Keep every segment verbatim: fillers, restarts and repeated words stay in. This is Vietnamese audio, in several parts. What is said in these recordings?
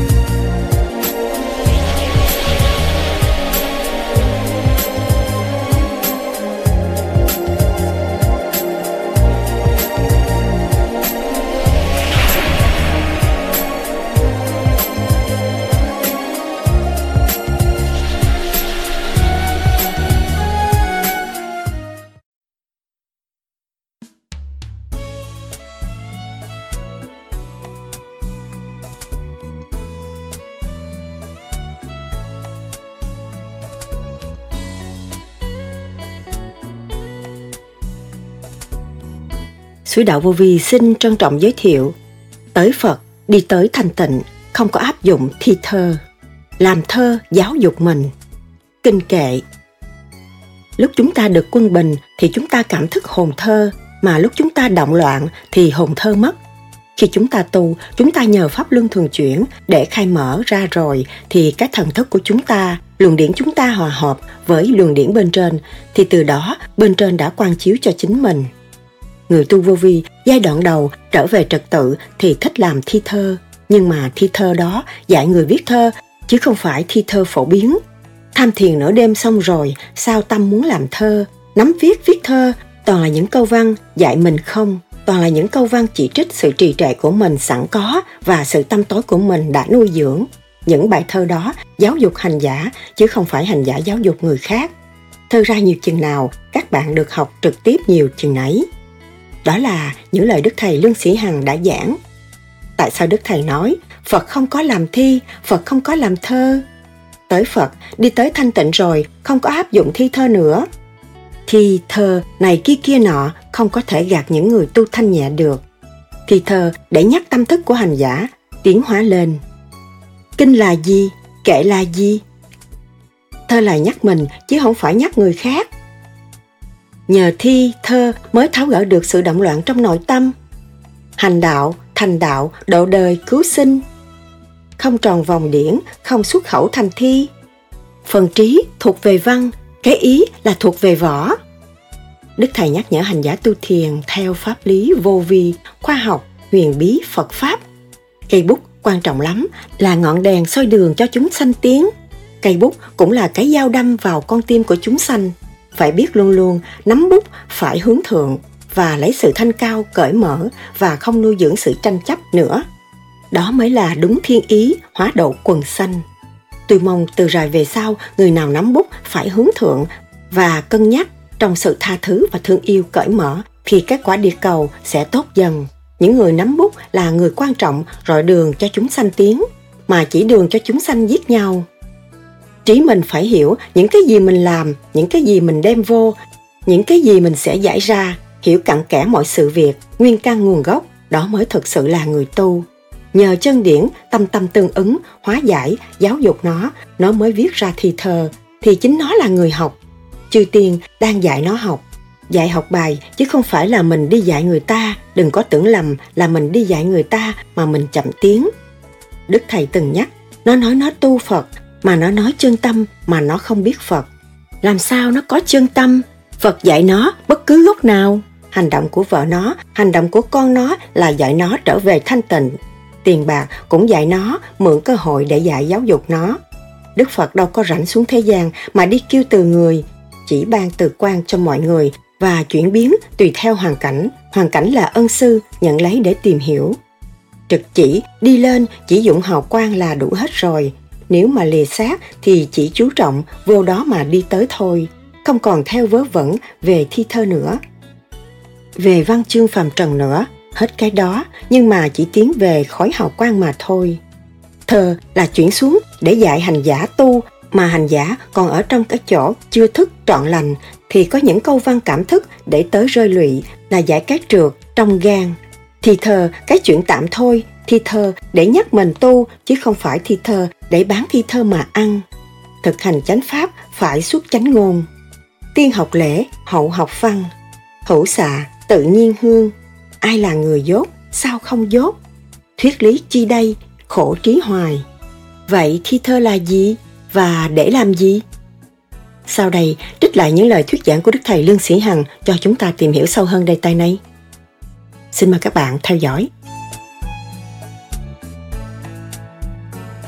Sứ Đạo Vô Vi xin trân trọng giới thiệu: tới Phật, đi tới thanh tịnh, không có áp dụng thi thơ. Làm thơ giáo dục mình. Kinh kệ. Lúc chúng ta được quân bình thì chúng ta cảm thức hồn thơ, mà lúc chúng ta động loạn thì hồn thơ mất. Khi chúng ta tu, chúng ta nhờ pháp luân thường chuyển để khai mở ra rồi thì cái thần thức của chúng ta, luồng điển chúng ta hòa hợp với luồng điển bên trên, thì từ đó bên trên đã quang chiếu cho chính mình. Người tu vô vi giai đoạn đầu trở về trật tự thì thích làm thi thơ, nhưng mà thi thơ đó dạy người viết thơ chứ không phải thi thơ phổ biến. Tham thiền nửa đêm xong rồi, sao tâm muốn làm thơ, nắm viết viết thơ, toàn là những câu văn dạy mình không, toàn là những câu văn chỉ trích sự trì trệ của mình sẵn có và sự tâm tối của mình đã nuôi dưỡng. Những bài thơ đó giáo dục hành giả chứ không phải hành giả giáo dục người khác. Thơ ra nhiều chừng nào, các bạn được học trực tiếp nhiều chừng nấy. Đó là những lời Đức Thầy Lương Sĩ Hằng đã giảng. Tại sao Đức Thầy nói Phật không có làm thi, Phật không có làm thơ? Tới Phật, đi tới thanh tịnh rồi, không có áp dụng thi thơ nữa. Thi thơ này kia kia nọ không có thể gạt những người tu thanh nhẹ được. Thi thơ để nhắc tâm thức của hành giả tiến hóa lên. Kinh là gì? Kệ là gì? Thơ là nhắc mình chứ không phải nhắc người khác. Nhờ thi, thơ mới tháo gỡ được sự động loạn trong nội tâm. Hành đạo, thành đạo, độ đời, cứu sinh. Không tròn vòng điển, không xuất khẩu thành thi. Phần trí thuộc về văn, cái ý là thuộc về võ. Đức Thầy nhắc nhở hành giả tu thiền theo pháp lý vô vi, khoa học, huyền bí, Phật Pháp. Cây bút quan trọng lắm, là ngọn đèn soi đường cho chúng sanh tiến. Cây bút cũng là cái dao đâm vào con tim của chúng sanh. Phải biết luôn luôn nắm bút phải hướng thượng và lấy sự thanh cao, cởi mở và không nuôi dưỡng sự tranh chấp nữa. Đó mới là đúng thiên ý, hóa độ quần sanh. Tôi mong từ rồi về sau, người nào nắm bút phải hướng thượng và cân nhắc trong sự tha thứ và thương yêu cởi mở thì các quả địa cầu sẽ tốt dần. Những người nắm bút là người quan trọng rọi đường cho chúng sanh tiến, mà chỉ đường cho chúng sanh giết nhau. Trí mình phải hiểu những cái gì mình làm, những cái gì mình đem vô, những cái gì mình sẽ giải ra, hiểu cặn kẽ mọi sự việc, nguyên căn nguồn gốc, đó mới thực sự là người tu. Nhờ chân điển, tâm tâm tương ứng, hóa giải, giáo dục nó, nó mới viết ra thi thơ, thì chính nó là người học. Chư tiên đang dạy nó học. Dạy học bài chứ không phải là mình đi dạy người ta, đừng có tưởng lầm là mình đi dạy người ta mà mình chậm tiếng. Đức Thầy từng nhắc, nó nói nó tu Phật, mà nó nói chân tâm mà nó không biết Phật. Làm sao nó có chân tâm? Phật dạy nó bất cứ lúc nào. Hành động của vợ nó, hành động của con nó là dạy nó trở về thanh tịnh. Tiền bạc cũng dạy nó mượn cơ hội để dạy giáo dục nó. Đức Phật đâu có rảnh xuống thế gian mà đi kêu từ người, chỉ ban từ quan cho mọi người và chuyển biến tùy theo hoàn cảnh. Hoàn cảnh là ân sư, nhận lấy để tìm hiểu. Trực chỉ, đi lên, chỉ dụng hào quang là đủ hết rồi. Nếu mà lìa xác thì chỉ chú trọng vô đó mà đi tới thôi, không còn theo vớ vẩn về thi thơ nữa. Về văn chương phàm trần nữa, hết cái đó, nhưng mà chỉ tiến về khói hào quang mà thôi. Thơ là chuyển xuống để dạy hành giả tu, mà hành giả còn ở trong cái chỗ chưa thức trọn lành, thì có những câu văn cảm thức để tới rơi lụy là giải cái trượt trong gan. Thi thơ cái chuyện tạm thôi, thi thơ để nhắc mình tu, chứ không phải thi thơ để bán thi thơ mà ăn. Thực hành chánh pháp phải xuất chánh ngôn. Tiên học lễ, hậu học văn. Hữu xạ, tự nhiên hương. Ai là người dốt, sao không dốt? Thuyết lý chi đây, khổ trí hoài. Vậy thi thơ là gì? Và để làm gì? Sau đây, trích lại những lời thuyết giảng của Đức Thầy Lương Sĩ Hằng cho chúng ta tìm hiểu sâu hơn đề tài này. Xin mời các bạn theo dõi.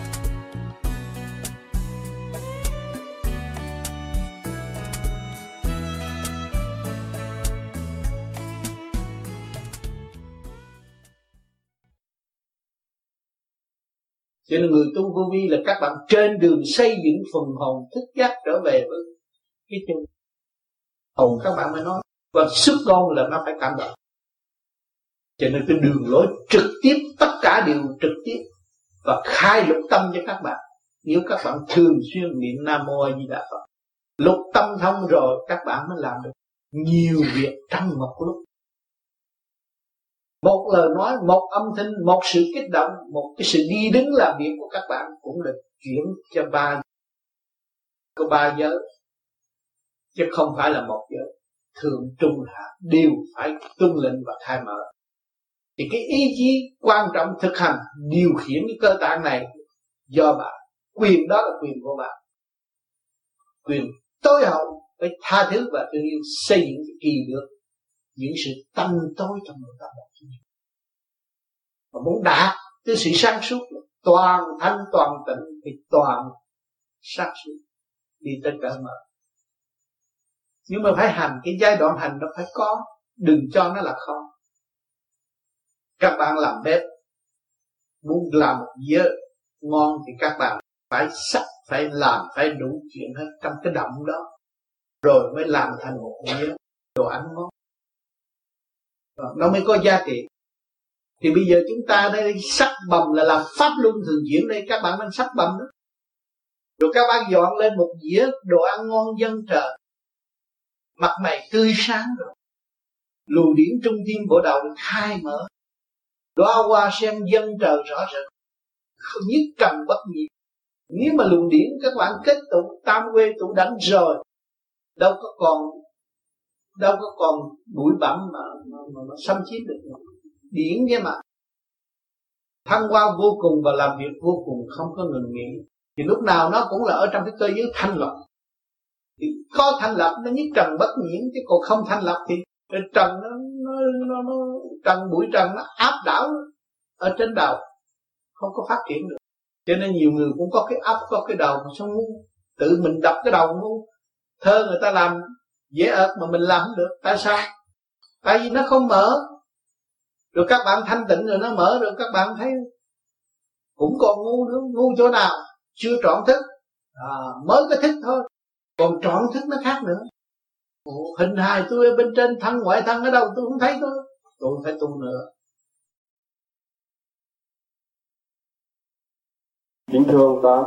Cho nên người tu vô vi là các bạn trên đường xây dựng phần hồn thức giác trở về với cái chân hồn các bạn mới nói, và xuất ngôn là nó phải cảm động. Cho nên cái đường lối trực tiếp, tất cả đều trực tiếp và khai lục tâm cho các bạn. Nếu các bạn thường xuyên niệm Nam Mô A Di Đà Phật, lục tâm thông rồi các bạn mới làm được nhiều việc trong một lúc. Một lời nói, một âm thanh, một sự kích động, một cái sự đi đứng làm việc của các bạn cũng được chuyển cho ba có ba giới, chứ không phải là một giới. Thượng trung hạ đều phải tuân lệnh và khai mở. Thì cái ý chí quan trọng thực hành điều khiển cái cơ tạng này do bạn. Quyền đó là quyền của bạn, quyền tối hậu phải tha thứ và thương yêu, xây dựng cái kỳ được những sự tâm tối trong nội tâm bạn. Mà muốn đạt cái sự sáng suốt, toàn thanh toàn tịnh thì toàn sáng suốt đi tới cỡ mở. Nhưng mà phải hành, cái giai đoạn hành nó phải có, đừng cho nó là không. Các bạn làm bếp, muốn làm một dĩa ngon thì các bạn phải sắc, phải làm, phải đủ chuyện hết trong cái động đó, rồi mới làm thành một dĩa đồ ăn ngon, nó mới có giá trị. Thì bây giờ chúng ta đây sắc bầm là làm pháp luân thường chuyển đây, các bạn đang sắc bầm đó, rồi các bạn dọn lên một dĩa đồ ăn ngon dân trời, mặt mày tươi sáng rồi, luồng điển trung tim bộ đầu được khai mở, đóa hoa sen dân trời rõ rệt, không nhất trần bất nhiệt. Nếu mà luồng điển các bạn kết tụ tam quê tụ đảnh rồi, đâu có còn đâu có còn bụi bặm mà, mà, mà, mà xâm chiếm được nữa. Điển cái mà thăng hoa vô cùng và làm việc vô cùng không có ngừng nghỉ, thì lúc nào nó cũng là ở trong cái cơ giới thanh lập. Thì có thanh lập nó nhất trần bất nhiễm, chứ còn không thanh lập thì trần nó, nó, nó, nó trần bụi trần nó áp đảo ở trên đầu, không có phát triển được. Cho nên nhiều người cũng có cái óc, có cái đầu mà sao ngu, tự mình đập cái đầu ngu. Thơ người ta làm dễ ợt mà mình làm không được. Tại sao? Tại vì nó không mở. Rồi các bạn thanh tịnh rồi nó mở, rồi các bạn thấy cũng còn ngu nữa. Ngu chỗ nào? Chưa trọn thức, à, mới cái thức thôi, còn trọn thức nó khác nữa. Ủa, hình hài tôi ở bên trên, thân ngoại thân ở đâu tôi không thấy thôi, tôi phải tu nữa. Kính thưa ông Tám.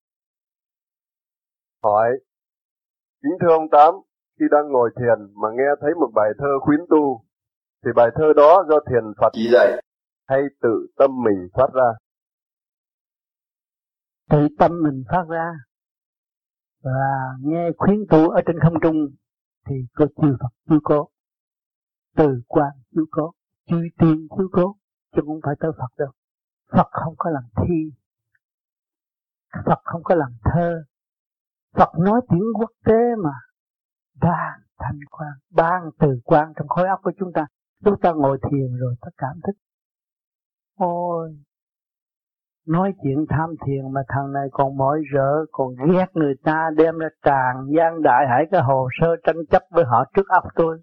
Hỏi: kính thưa ông Tám, khi đang ngồi thiền mà nghe thấy một bài thơ khuyến tu, thì bài thơ đó do thiền Phật chỉ dạy hay tự tâm mình phát ra? Tự tâm mình phát ra, và nghe khuyến tu ở trên không trung thì có chư Phật chiếu cố, từ quan chiếu cố, chư tiên chiếu cố, chứ không phải tới Phật đâu. Phật không có làm thi, Phật không có làm thơ. Phật nói tiếng quốc tế mà, ban thanh quan, ban từ quan trong khối óc của chúng ta. Chúng ta ngồi thiền rồi ta cảm thức, ôi, nói chuyện tham thiền mà thằng này còn mỏi rỡ, còn ghét người ta, đem ra tràn gian đại hải cái hồ sơ tranh chấp với họ trước óc tôi.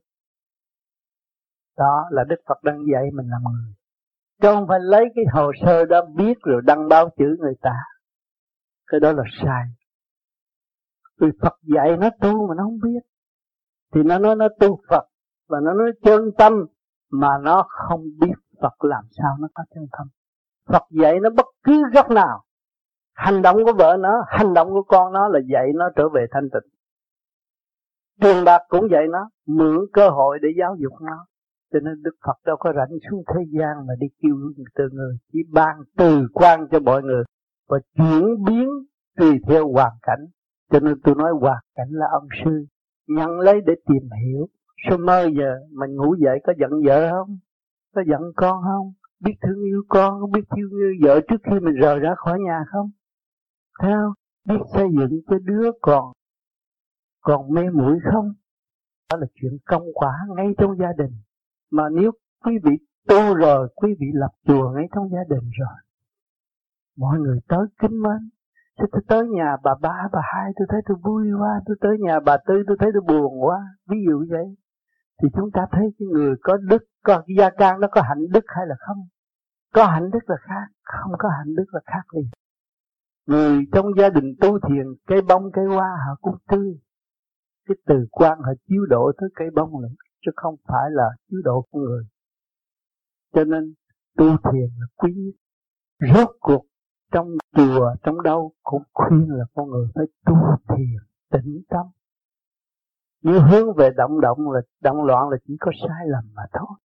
Đó là Đức Phật đang dạy mình làm người, chứ không phải lấy cái hồ sơ đó biết rồi đăng báo chữ người ta. Cái đó là sai. Vì Phật dạy nó tu mà nó không biết, thì nó nói nó tu Phật, và nó nói chân tâm, mà nó không biết Phật làm sao nó có chân tâm. Phật dạy nó bất cứ góc nào, hành động của vợ nó, hành động của con nó là dạy nó trở về thanh tịnh. Tiền bạc cũng dạy nó, mượn cơ hội để giáo dục nó. Cho nên Đức Phật đâu có rảnh xuống thế gian mà đi kêu từ người, chỉ ban từ quan cho mọi người và chuyển biến tùy theo hoàn cảnh. Cho nên tôi nói hoàn cảnh là ông sư, nhận lấy để tìm hiểu. Sao mơ giờ mình ngủ dậy có giận vợ không? Có giận con không? Biết thương yêu con, có biết thương yêu vợ trước khi mình rời ra khỏi nhà không? Thấy không? Biết xây dựng cho đứa còn còn mê muội không? Đó là chuyện công quả ngay trong gia đình. Mà nếu quý vị tu rồi, quý vị lập chùa ngay trong gia đình rồi, mọi người tới kính mến. Chứ tôi tới nhà bà ba, bà hai tôi thấy tôi vui quá, tôi tới nhà bà tư tôi thấy tôi buồn quá. Ví dụ vậy. Thì chúng ta thấy cái người có đức, có gia can nó có hạnh đức hay là không? Có hạnh đức là khác, không có hạnh đức là khác đi. Người trong gia đình tu thiền, cây bông cây hoa họ cũng tươi. Cái từ quan họ chiếu độ tới cây bông nữa, chứ không phải là chiếu độ con người. Cho nên tu thiền là quý. Rốt cuộc trong chùa, trong đâu cũng khuyên là con người phải tu thiền, tĩnh tâm. Như hướng về động động là động loạn là chỉ có sai lầm mà thôi.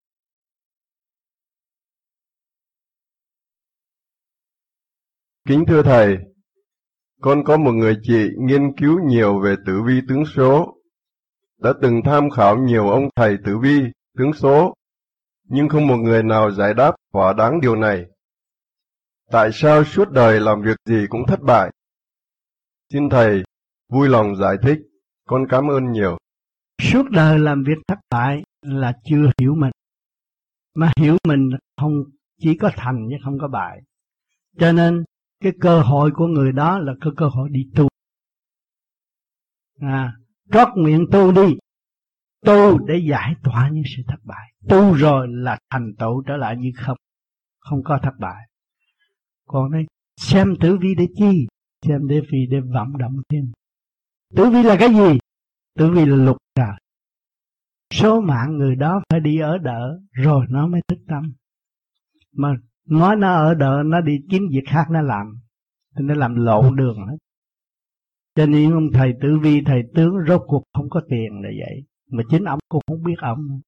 Kính thưa Thầy, con có một người chị nghiên cứu nhiều về tử vi tướng số, đã từng tham khảo nhiều ông thầy tử vi, tướng số, nhưng không một người nào giải đáp thỏa đáng điều này. Tại sao suốt đời làm việc gì cũng thất bại? Xin Thầy vui lòng giải thích, con cảm ơn nhiều. Suốt đời làm việc thất bại là chưa hiểu mình. Mà hiểu mình không chỉ có thành chứ không có bại. Cho nên cái cơ hội của người đó là cái cơ hội đi tu. À, trót miệng tu đi. Tu để giải tỏa những sự thất bại. Tu rồi là thành tựu trở lại như không. Không có thất bại. Còn đây, xem tử vi để chi? Xem để vì để vận động thêm. Tử vi là cái gì? Tử vi là luật trời. Số mạng người đó phải đi ở đỡ rồi nó mới thức tâm. Mà nói nó ở đỡ, nó đi kiếm việc khác nó làm, thì nó làm lộn đường hết. Cho nên ông thầy tử vi, thầy tướng rốt cuộc không có tiền là vậy. Mà chính ông cũng không biết ông.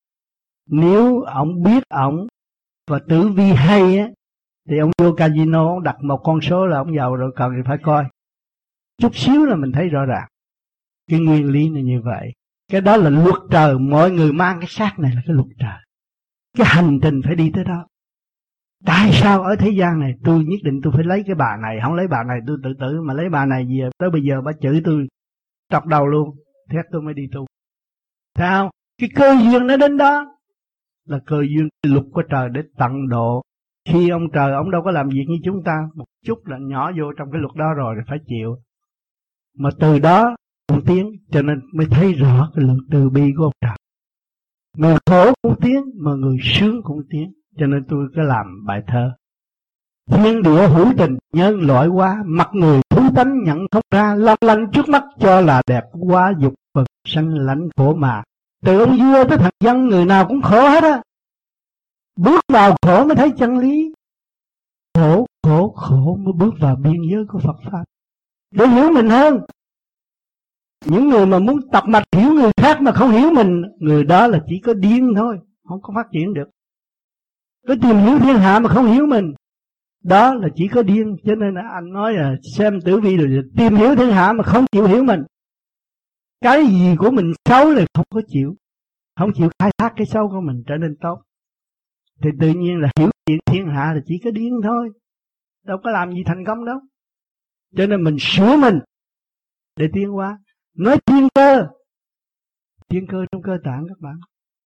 Nếu ông biết ông và tử vi hay á, thì ông vô casino, ông đặt một con số là ông giàu rồi, cần thì phải coi. Chút xíu là mình thấy rõ ràng. Cái nguyên lý là như vậy. Cái đó là luật trời, mọi người mang cái xác này là cái luật trời. Cái hành trình phải đi tới đó. Tại sao ở thế gian này tôi nhất định tôi phải lấy cái bà này, không lấy bà này tôi tự tử, mà lấy bà này gì tới bây giờ bà chửi tôi trọc đầu luôn, thế tôi mới đi tu. Thấy không? Cái cơ duyên nó đến đó là cơ duyên luật của trời để tận độ. Khi ông trời ông đâu có làm việc như chúng ta, một chút là nhỏ vô trong cái luật đó rồi thì phải chịu. Mà từ đó cũng tiến, cho nên mới thấy rõ cái lượng từ bi của ông trời. Người khổ cũng tiến, mà người sướng cũng tiến. Cho nên tôi có làm bài thơ. Thiên địa hữu tình, nhân loại quá, mặt người thú tánh nhận không ra, long lanh trước mắt cho là đẹp quá, dục vật sanh lãnh khổ mà. Từ ông vua tới thằng dân, người nào cũng khổ hết á. Bước vào khổ mới thấy chân lý. Khổ, khổ, khổ mới bước vào biên giới của Phật Pháp. Để hiểu mình hơn. Những người mà muốn tập mạch hiểu người khác mà không hiểu mình, người đó là chỉ có điên thôi, không có phát triển được. Cứ tìm hiểu thiên hạ mà không hiểu mình, đó là chỉ có điên. Cho nên là anh nói là xem tử vi rồi tìm hiểu thiên hạ mà không chịu hiểu mình. Cái gì của mình xấu là không có chịu, không chịu khai thác cái xấu của mình trở nên tốt, thì tự nhiên là hiểu chuyện thiên hạ là chỉ có điên thôi, đâu có làm gì thành công đâu. Cho nên mình sửa mình để tiến hóa. Nói thiên cơ, thiên cơ trong cơ tạng các bạn.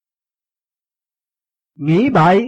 Nghĩ bậy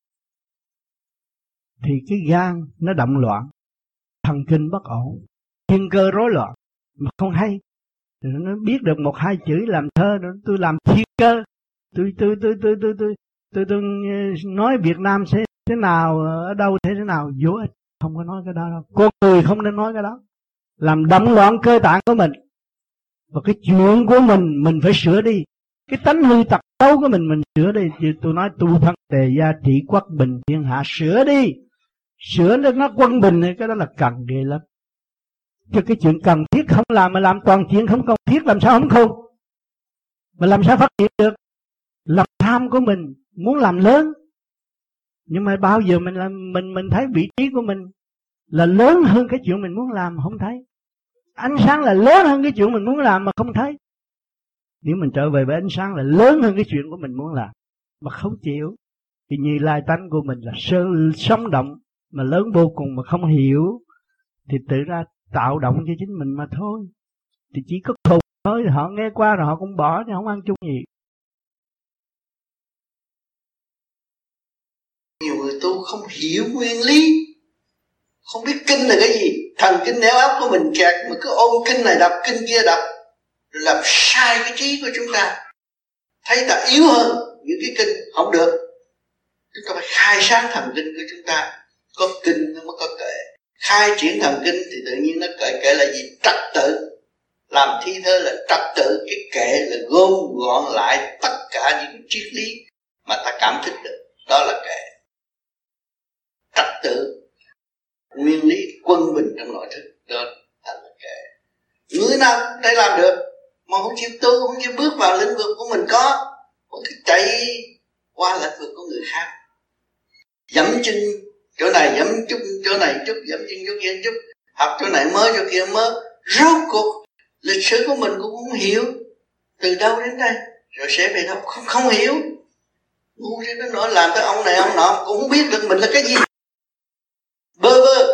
thì cái gan nó động loạn, thần kinh bất ổn, thiên cơ rối loạn mà không hay. Rồi nó biết được một hai chữ làm thơ, rồi tôi làm thiên cơ, tôi tôi tôi tôi tôi tôi tôi tôi nói Việt Nam sẽ thế nào, ở đâu thế thế nào, vô ích, không có nói cái đó đâu. Con người không nên nói cái đó, làm động loạn cơ tạng của mình. Và cái chuyện của mình mình phải sửa đi, cái tánh hư tật xấu của mình mình sửa đi. Chứ tôi nói tu thân tề gia trị quốc bình thiên hạ, sửa đi, sửa để nó quân bình, cái đó là cần ghê lắm. Chứ cái chuyện cần thiết không làm mà làm toàn chuyện không cần thiết, làm sao không khôn, mà làm sao phát triển được. Lòng tham của mình muốn làm lớn, nhưng mà bao giờ mình làm, mình mình thấy vị trí của mình là lớn hơn cái chuyện mình muốn làm mà không thấy. Ánh sáng là lớn hơn cái chuyện mình muốn làm mà không thấy. Nếu mình trở về với ánh sáng là lớn hơn cái chuyện của mình muốn làm mà không chịu, thì Như Lai tánh của mình là sơ sống động mà lớn vô cùng mà không hiểu, thì tự ra tạo động cho chính mình mà thôi. Thì chỉ có khùng thôi, họ nghe qua rồi họ cũng bỏ chứ không ăn chung gì. Nhiều người tu không hiểu nguyên lý, không biết kinh là cái gì. Thần kinh nẻo óc của mình kẹt mà cứ ôm kinh này đọc kinh kia đọc, làm sai cái trí của chúng ta. Thấy ta yếu hơn những cái kinh, không được. Chúng ta phải khai sáng thần kinh của chúng ta. Có kinh nó mới có kệ. Khai triển thần kinh thì tự nhiên nó kệ. Kệ là gì? Trật tự. Làm thi thơ là trật tự. Cái kệ là gom gọn lại tất cả những triết lý mà ta cảm thức được. Đó là kệ. Trật tự, nguyên lý quân bình trong nội thức. Đó là kệ. Người nào đây làm được mà không chịu tu, không chịu bước vào lĩnh vực của mình có, một cái chạy qua lĩnh vực của người khác, dẫm chân chỗ này, dẫm chút chỗ này chút, dẫm chân chỗ kia chút, học chỗ này mới chỗ kia mới, rốt cuộc lịch sử của mình cũng không hiểu từ đâu đến đây, rồi sẽ về đâu không không hiểu, ngu cho nó nói làm cái ông này ông nọ cũng không biết được mình là cái gì, bơ vơ.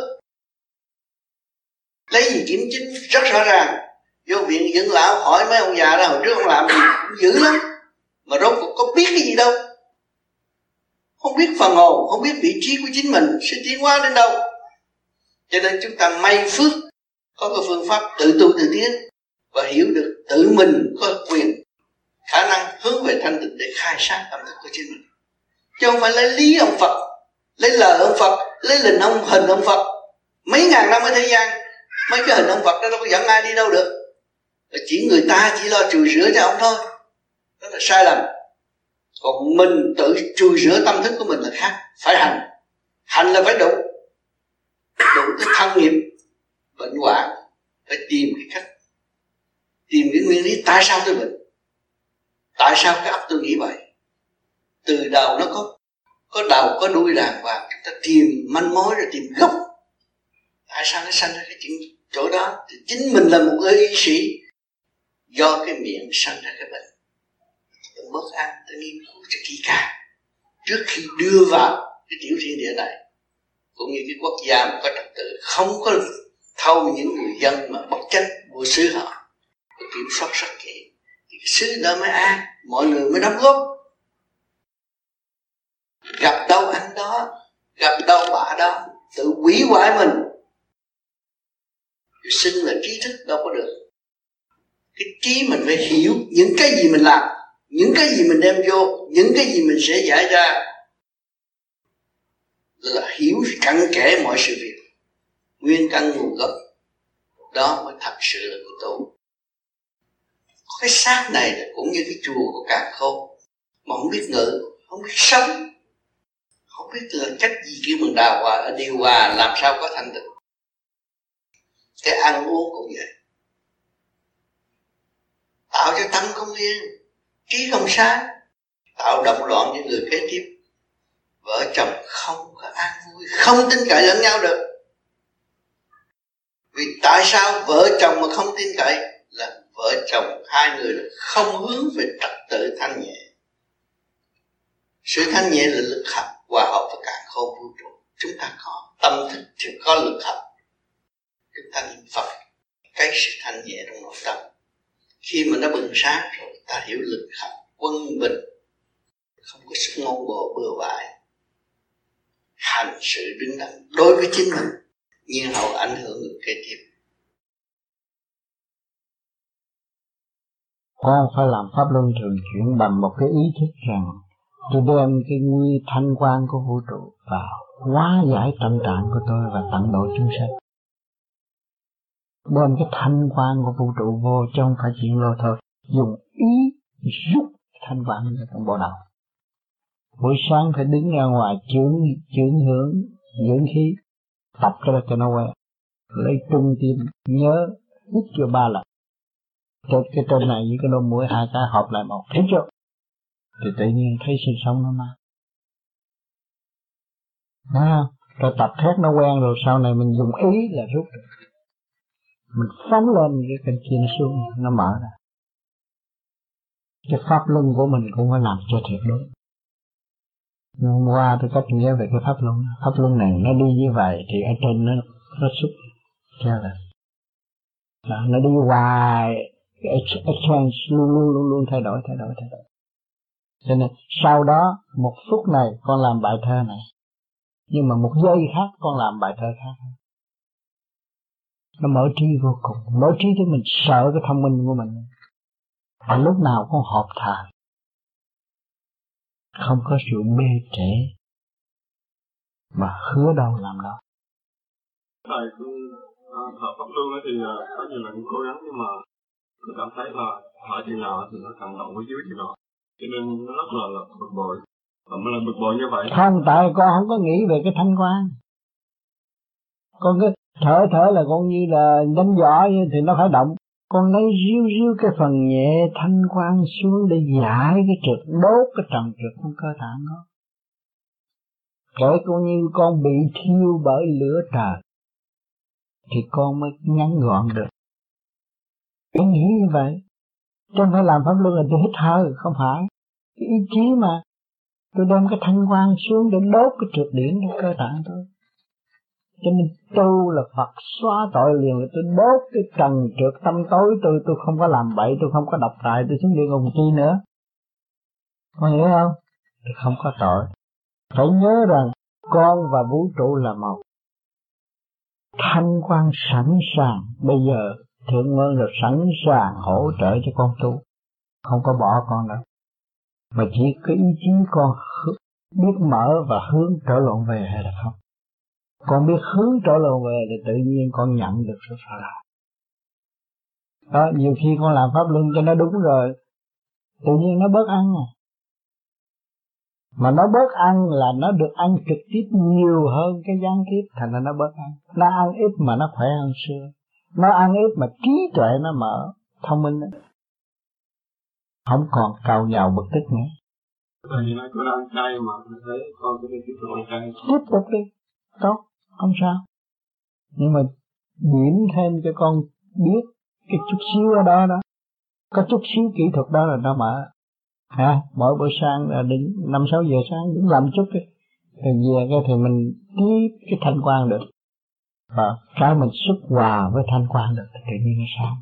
Lấy gì kiểm chứng rất rõ ràng. Vô viện dưỡng lão hỏi mấy ông già đó hồi trước ông làm gì cũng dữ lắm, mà rốt cuộc có biết cái gì đâu, không biết phần hồn, không biết vị trí của chính mình sẽ tiến hóa đến đâu. Cho nên chúng ta may phước có cái phương pháp tự tu tự tiến và hiểu được tự mình có quyền khả năng hướng về thanh tịnh để khai sáng tâm thức của chính mình, chứ không phải lấy lý ông Phật, lấy lời ông Phật, lấy hình ông hình ông Phật. Mấy ngàn năm ở thế gian mấy cái hình ông Phật đó đâu có dẫn ai đi đâu được, chỉ người ta chỉ lo chùi rửa cho ông thôi. Đó là sai lầm. Còn mình tự chùi rửa tâm thức của mình là khác. Phải hành. Hành là phải đủ đủ cái thân nghiệp bệnh hoạn, phải tìm cái cách, tìm cái nguyên lý tại sao tôi bệnh, tại sao cái óc tôi nghĩ vậy. Từ đầu nó có có đầu có đuôi đàng hoàng, chúng ta tìm manh mối rồi tìm gốc. Tại sao nó sanh ra cái chuyện chỗ đó? Thì chính mình là một người y sĩ, do cái miệng sanh ra cái bệnh. Tôi bớt ăn, tôi nghiên cứu cho kỹ càng trước khi đưa vào cái tiểu thiên địa này. Cũng như cái quốc gia mà có trật tự, không có thâu những người dân mà bất chánh vô xứ họ, có kiểm soát rất kỹ, thì cái xứ đó mới an, mọi người mới đóng góp. Gặp đâu ăn đó, gặp đâu bả đó, tự hủy hoại mình. Sinh là trí thức đâu có được. Cái trí mình phải hiểu những cái gì mình làm, những cái gì mình đem vô, những cái gì mình sẽ giải ra, là hiểu cặn kẽ mọi sự việc, nguyên căn nguồn gốc. Đó mới thật sự là người tu. Cái xác này là cũng như cái chùa của Càn Khôn, mà không biết ngự, không biết sống, không biết là cách gì kêu mình đào hòa, điều hòa làm sao có thanh tịnh. Cái ăn uống cũng vậy, tạo cho tâm không yên, trí không sáng, tạo động loạn những người kế tiếp. Vợ chồng không có an vui, không tin cậy lẫn nhau được. Vì tại sao vợ chồng mà không tin cậy? Là vợ chồng hai người là không hướng về trật tự thanh nhẹ. Sự thanh nhẹ là lực học hòa hợp với càn khôn vũ trụ. Chúng ta có tâm thức thì có lực học. Chúng ta niệm Phật, cái sự thanh nhẹ trong nội tâm. Khi mà nó bừng sáng rồi, ta hiểu lực học quân bình, không có sức ngôn bộ bừa bãi, hành sự đứng đắn đối với chính mình, nhiên hậu ảnh hưởng người kế tiếp. Con phải làm pháp luân thường chuyển bằng một cái ý thức rằng tôi đem cái nguy thanh quan của vũ trụ vào hóa giải tâm trạng của tôi và tận độ chúng sanh. Đem cái thanh quan của vũ trụ vô chứ không phải chuyện lô thôi. Dùng ý rút thanh quan vào trong bộ đầu. Buổi sáng phải đứng ra ngoài chướng, chướng hướng, dưỡng khí, tập cho nó cho nó quen. Lấy trung tim nhớ hít cho ba lần. Cái, cái trên này với cái lỗ mũi hai cái hợp lại một, thấy chưa? Thì tự nhiên thấy sinh sống nó mà. À, rồi tập thét nó quen rồi sau này mình dùng ý là rút. Mình phóng lên cái cánh kia nó xuống, nó mở ra. Cái pháp luân của mình cũng phải làm cho thiệt đúng. Nhưng hôm qua tôi cách nghĩa về cái pháp luân. Pháp luân này nó đi như vậy thì ở trên nó, nó xúc theo là. Đó, nó đi hoài, cái exchange luôn luôn luôn luôn thay đổi, thay đổi, thay đổi. Cho nên sau đó một phút này con làm bài thơ này, nhưng mà một giây khác con làm bài thơ khác. Nó mở trí vô cùng, mở trí cho mình sợ cái thông minh của mình. Và lúc nào con họp thà, không có sự bê trễ, mà hứa đâu làm đâu. Thầy cứ thợ pháp luân thì có nhiều lần cố gắng, nhưng mà tôi cảm thấy là thợ chừng nào thì nó càng động ở dưới chừng nào, cho nên nó rất là, là bực bội. Và mới là bực bội như vậy. Không, tại con không có nghĩ về cái thanh quan. Con cứ thở thở là con như là đánh giỏ thì nó phải động. Con lấy riu riu cái phần nhẹ thanh quan xuống để giải cái trượt, đốt cái trần trượt trong cơ tạng đó. Kể con như con bị thiêu bởi lửa trời thì con mới ngắn gọn được. Con nghĩ như vậy. Chứ không phải làm pháp luân là tôi hít hơi, không phải. Cái ý chí mà tôi đem cái thanh quan xuống để đốt cái trượt điển trong cơ tạng tôi. Cho nên tu là Phật xóa tội liền, là tôi đốt cái trần trượt tâm tối tôi, tôi không có làm bậy, tôi không có độc hại, tôi xuống địa ngục chi nữa. Con hiểu không? Tôi không có tội. Phải nhớ rằng con và vũ trụ là một. Thanh quan sẵn sàng, bây giờ Thượng Nguyên rồi sẵn sàng hỗ trợ cho con tu. Không có bỏ con đâu. Mà chỉ cái ý chí con biết mở và hướng trở lộn về hay là không. Con biết hướng trở lộn về thì tự nhiên con nhận được sự phải làm. Đó, nhiều khi con làm pháp luân cho nó đúng rồi, tự nhiên nó bớt ăn à. Mà nó bớt ăn là nó được ăn trực tiếp nhiều hơn cái gián tiếp, thành ra nó bớt ăn. Nó ăn ít mà nó khỏe hơn xưa. Nó ăn ít mà trí tuệ nó mở, thông minh đó. Không còn cầu nhào bực tức nữa. Thầy nói con ăn chay mà thấy con có thể tiếp tục ăn chay. Tiếp tục đi, tốt, không sao. Nhưng mà điểm thêm cho con biết cái chút xíu ở đó đó. Có chút xíu kỹ thuật đó là nó mở. À, mỗi buổi sáng là đến năm sáu giờ sáng cũng làm chút đi. Rồi về cái thì mình tiếp cái thanh quan được. Và cái mình xuất hòa với thanh quan được thì tự nhiên nó sáng.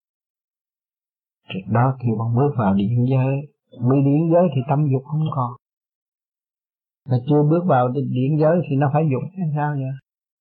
Thì đó kêu bằng bước vào điện giới. Mới điện giới thì tâm dục không còn. Mà chưa bước vào điện giới thì nó phải dục hay sao vậy?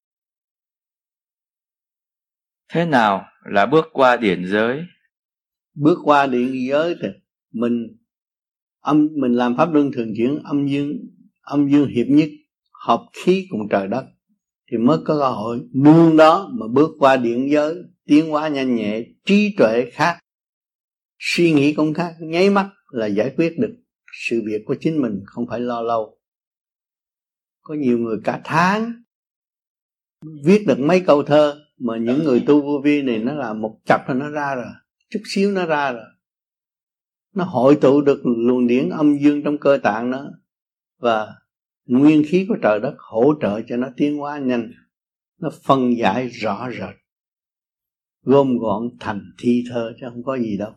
Thế nào là bước qua điển giới? Bước qua điện giới thì mình âm mình làm pháp luân thường chuyển âm dương âm dương hiệp nhất, hợp khí cùng trời đất thì mới có cơ hội nương đó mà bước qua điện giới, tiến hóa nhanh nhẹ, trí tuệ khác, suy nghĩ cũng khác, nháy mắt là giải quyết được sự việc của chính mình, không phải lo lâu. Có nhiều người cả tháng viết được mấy câu thơ, mà những người tu vô vi này nó là một chập là nó ra rồi, chút xíu nó ra rồi. Nó hội tụ được luồng điển âm dương trong cơ tạng nó, và nguyên khí của trời đất hỗ trợ cho nó tiến hóa nhanh. Nó phân giải rõ rệt, gom gọn thành thi thơ chứ không có gì đâu.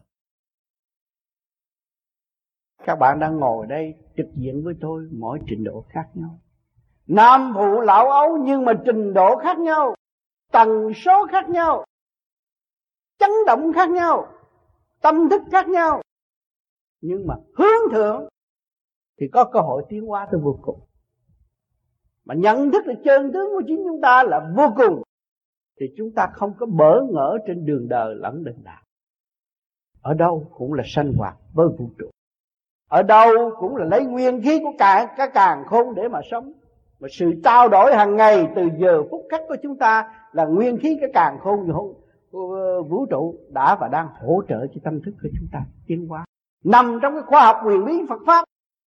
Các bạn đang ngồi đây trực diện với tôi, mỗi trình độ khác nhau. Nam phụ lão ấu nhưng mà trình độ khác nhau, tần số khác nhau, chấn động khác nhau, tâm thức khác nhau. Nhưng mà hướng thượng thì có cơ hội tiến hóa tới vô cùng. Mà nhận thức là chân tướng của chính chúng ta là vô cùng, thì chúng ta không có bỡ ngỡ trên đường đời lẫn đường đạo. Ở đâu cũng là sanh hoạt với vũ trụ, ở đâu cũng là lấy nguyên khí của cả cả càn khôn để mà sống. Mà sự trao đổi hàng ngày từ giờ phút khắc của chúng ta là nguyên khí cái càn khôn vũ trụ đã và đang hỗ trợ cho tâm thức của chúng ta tiến hóa, nằm trong cái khoa học huyền bí Phật pháp.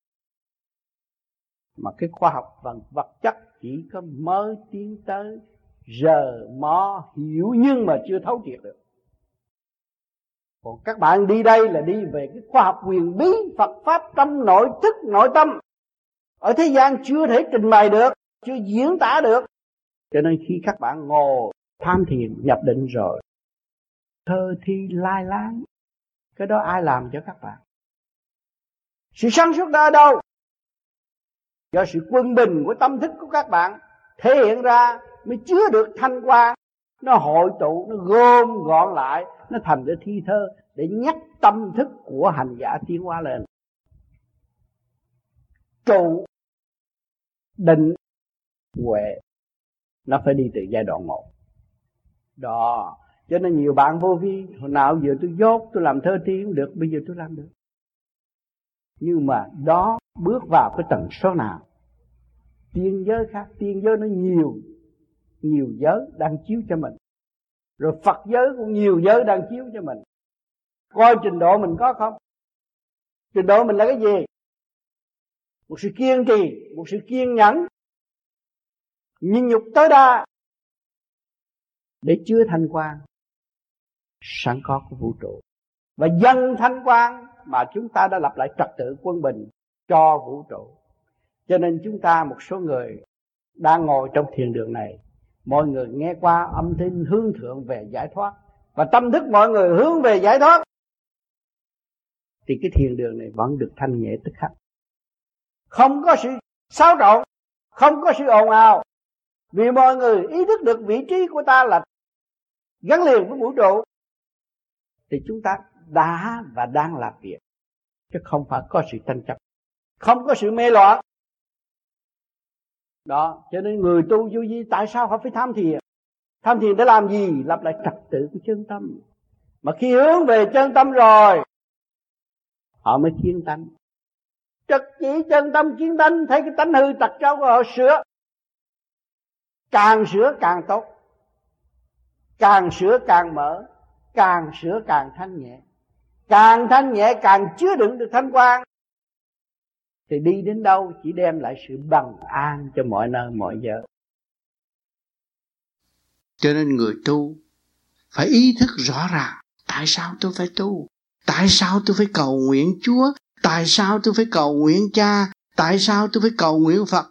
Mà cái khoa học bằng vật chất chỉ có mới tiến tới giờ mò hiểu nhưng mà chưa thấu triệt được. Còn các bạn đi đây là đi về cái khoa học huyền bí Phật pháp trong nội thức nội tâm, ở thế gian chưa thể trình bày được, chưa diễn tả được. Cho nên khi các bạn ngồi tham thiền nhập định rồi, thơ thi lai láng, cái đó ai làm cho các bạn? Sự sáng suốt đó ở đâu? Do sự quân bình của tâm thức của các bạn thể hiện ra mới chứa được thanh quan. Nó hội tụ, nó gom gọn lại, nó thành cái thi thơ để nhắc tâm thức của hành giả tiến hóa lên. Trụ, định, huệ, nó phải đi từ giai đoạn một. Đó, cho nên nhiều bạn vô vi, hồi nào giờ tôi dốt, tôi làm thơ thi không được, bây giờ tôi làm được. Nhưng mà đó bước vào cái tần số nào? Tiên giới khác, tiên giới nó nhiều, nhiều giới đang chiếu cho mình. Rồi Phật giới cũng nhiều giới đang chiếu cho mình. Coi trình độ mình có không? Trình độ mình là cái gì? Một sự kiên trì, một sự kiên nhẫn, nhịn nhục tối đa để chứa thanh quan sẵn có của vũ trụ. Và dần thanh quan mà chúng ta đã lập lại trật tự quân bình cho vũ trụ. Cho nên chúng ta, một số người đang ngồi trong thiền đường này, mọi người nghe qua âm thanh hướng thượng về giải thoát, và tâm thức mọi người hướng về giải thoát, thì cái thiền đường này vẫn được thanh nhẹ tức khắc. Không có sự xáo trộn, không có sự ồn ào, vì mọi người ý thức được vị trí của ta là gắn liền với vũ trụ, thì chúng ta đã và đang làm việc, chứ không phải có sự tranh chấp, không có sự mê loạn. Đó, cho nên người tu vô vi tại sao họ phải tham thiền? Tham thiền để làm gì? Lập lại trật tự của chân tâm. Mà khi hướng về chân tâm rồi, họ mới kiến tánh. Trật chỉ chân tâm kiến tánh, thấy cái tánh hư tật xấu của họ sửa. Càng sửa càng tốt, càng sửa càng mở, càng sửa càng thanh nhẹ, càng thanh nhẹ càng chứa đựng được thanh quan, thì đi đến đâu chỉ đem lại sự bằng an cho mọi nơi mọi giờ. Cho nên người tu phải ý thức rõ ràng, tại sao tôi phải tu? Tại sao tôi phải cầu nguyện Chúa? Tại sao tôi phải cầu nguyện Cha? Tại sao tôi phải cầu nguyện Phật?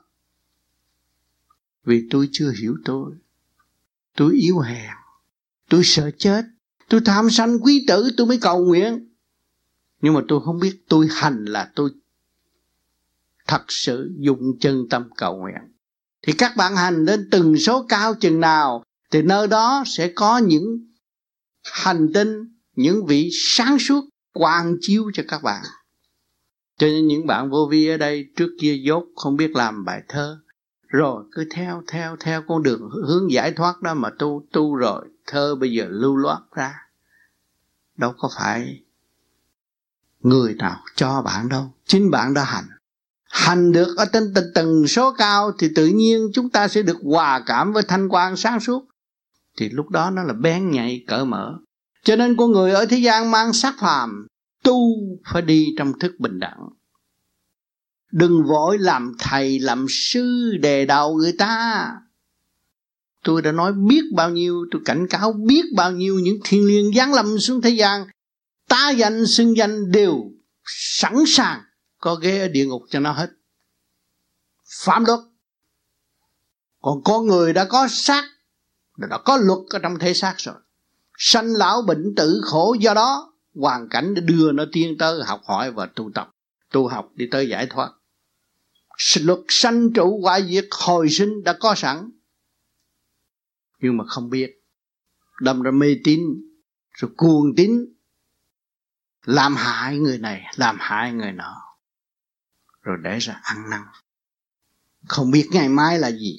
Vì tôi chưa hiểu tôi. Tôi yếu hèn, tôi sợ chết, tôi tham sân quý tử, tôi mới cầu nguyện. Nhưng mà tôi không biết tôi hành là tôi thật sự dùng chân tâm cầu nguyện. Thì các bạn hành lên từng số cao chừng nào, thì nơi đó sẽ có những hành tinh, những vị sáng suốt quang chiếu cho các bạn. Cho nên những bạn vô vi ở đây trước kia dốt không biết làm bài thơ, rồi cứ theo theo theo con đường hướng giải thoát đó mà tu tu rồi thơ bây giờ lưu loát ra. Đâu có phải người nào cho bạn đâu, chính bạn đã hành. Hành được ở trên từng, từng số cao thì tự nhiên chúng ta sẽ được hòa cảm với thanh quan sáng suốt. Thì lúc đó nó là bén nhạy cởi mở. Cho nên con người ở thế gian mang sắc phàm, tu phải đi trong thức bình đẳng. Đừng vội làm thầy làm sư đề đầu người ta. Tôi đã nói biết bao nhiêu, tôi cảnh cáo biết bao nhiêu những thiên liêng giáng lâm xuống thế gian, tá danh xưng danh đều sẵn sàng có ghế ở địa ngục cho nó hết. Phạm luật. Còn con người đã có xác, đã có luật ở trong thể xác rồi. Sanh lão bệnh tử khổ, do đó hoàn cảnh để đưa nó tiến tới học hỏi và tu tập, tu học đi tới giải thoát. Luật sanh trụ hoại diệt hồi sinh đã có sẵn, nhưng mà không biết, đâm ra mê tín rồi cuồng tín, làm hại người này, làm hại người nọ, rồi để ra ăn năn, không biết ngày mai là gì.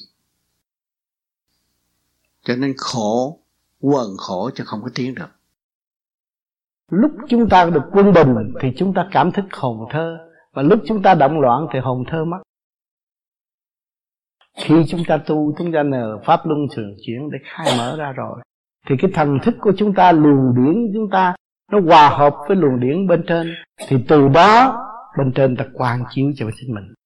Cho nên khổ, quần khổ chứ không có tiến được. Lúc chúng ta được quân bình thì chúng ta cảm thức hồn thơ, và lúc chúng ta động loạn thì hồn thơ mất. Khi chúng ta tu, chúng ta nhờ pháp luân thường chuyển để khai mở ra rồi, thì cái thần thức của chúng ta, luồng điển chúng ta nó hòa hợp với luồng điển bên trên, thì từ đó bên trên ta quang chiếu cho chính mình.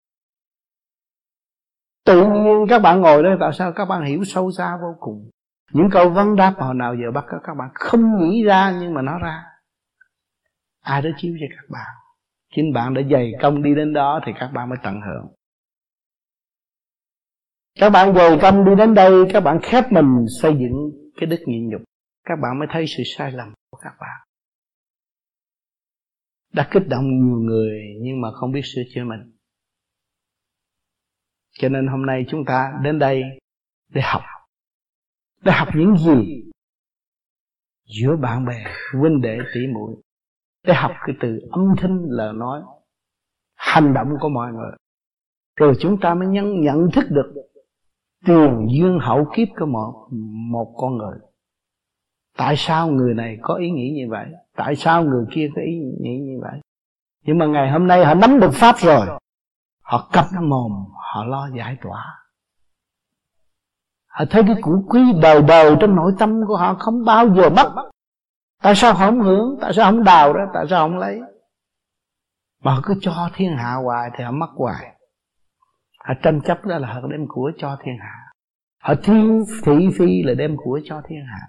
Tự nhiên các bạn ngồi đây, tại sao các bạn hiểu sâu xa vô cùng. Những câu vấn đáp hồi nào giờ bắt các bạn không nghĩ ra, nhưng mà nó ra. Ai đã chiếu cho các bạn? Chính bạn đã dày công đi đến đó thì các bạn mới tận hưởng. Các bạn dày công đi đến đây, các bạn khép mình xây dựng cái đức nhịn nhục, các bạn mới thấy sự sai lầm của các bạn. Đã kích động nhiều người nhưng mà không biết sửa chữa mình. Cho nên hôm nay chúng ta đến đây để học. Để học những gì? Giữa bạn bè, huynh đệ, tỷ muội. Để học cái từ âm thanh lời nói, hành động của mọi người. Rồi chúng ta mới nhận, nhận thức được tiền duyên hậu kiếp của một, một con người. Tại sao người này có ý nghĩ như vậy? Tại sao người kia có ý nghĩ như vậy? Nhưng mà ngày hôm nay họ nắm được pháp rồi, Họ câm mồm, họ lo giải tỏa. Họ thấy cái củ quý đầu đầu trong nội tâm của họ không bao giờ mất. Tại sao họ không hưởng? Tại sao không đào ra? Tại sao không lấy? Mà họ cứ cho thiên hạ hoài thì họ mất hoài. Họ tranh chấp đó là họ đem của cho thiên hạ. Họ thiên thị phi là đem của cho thiên hạ.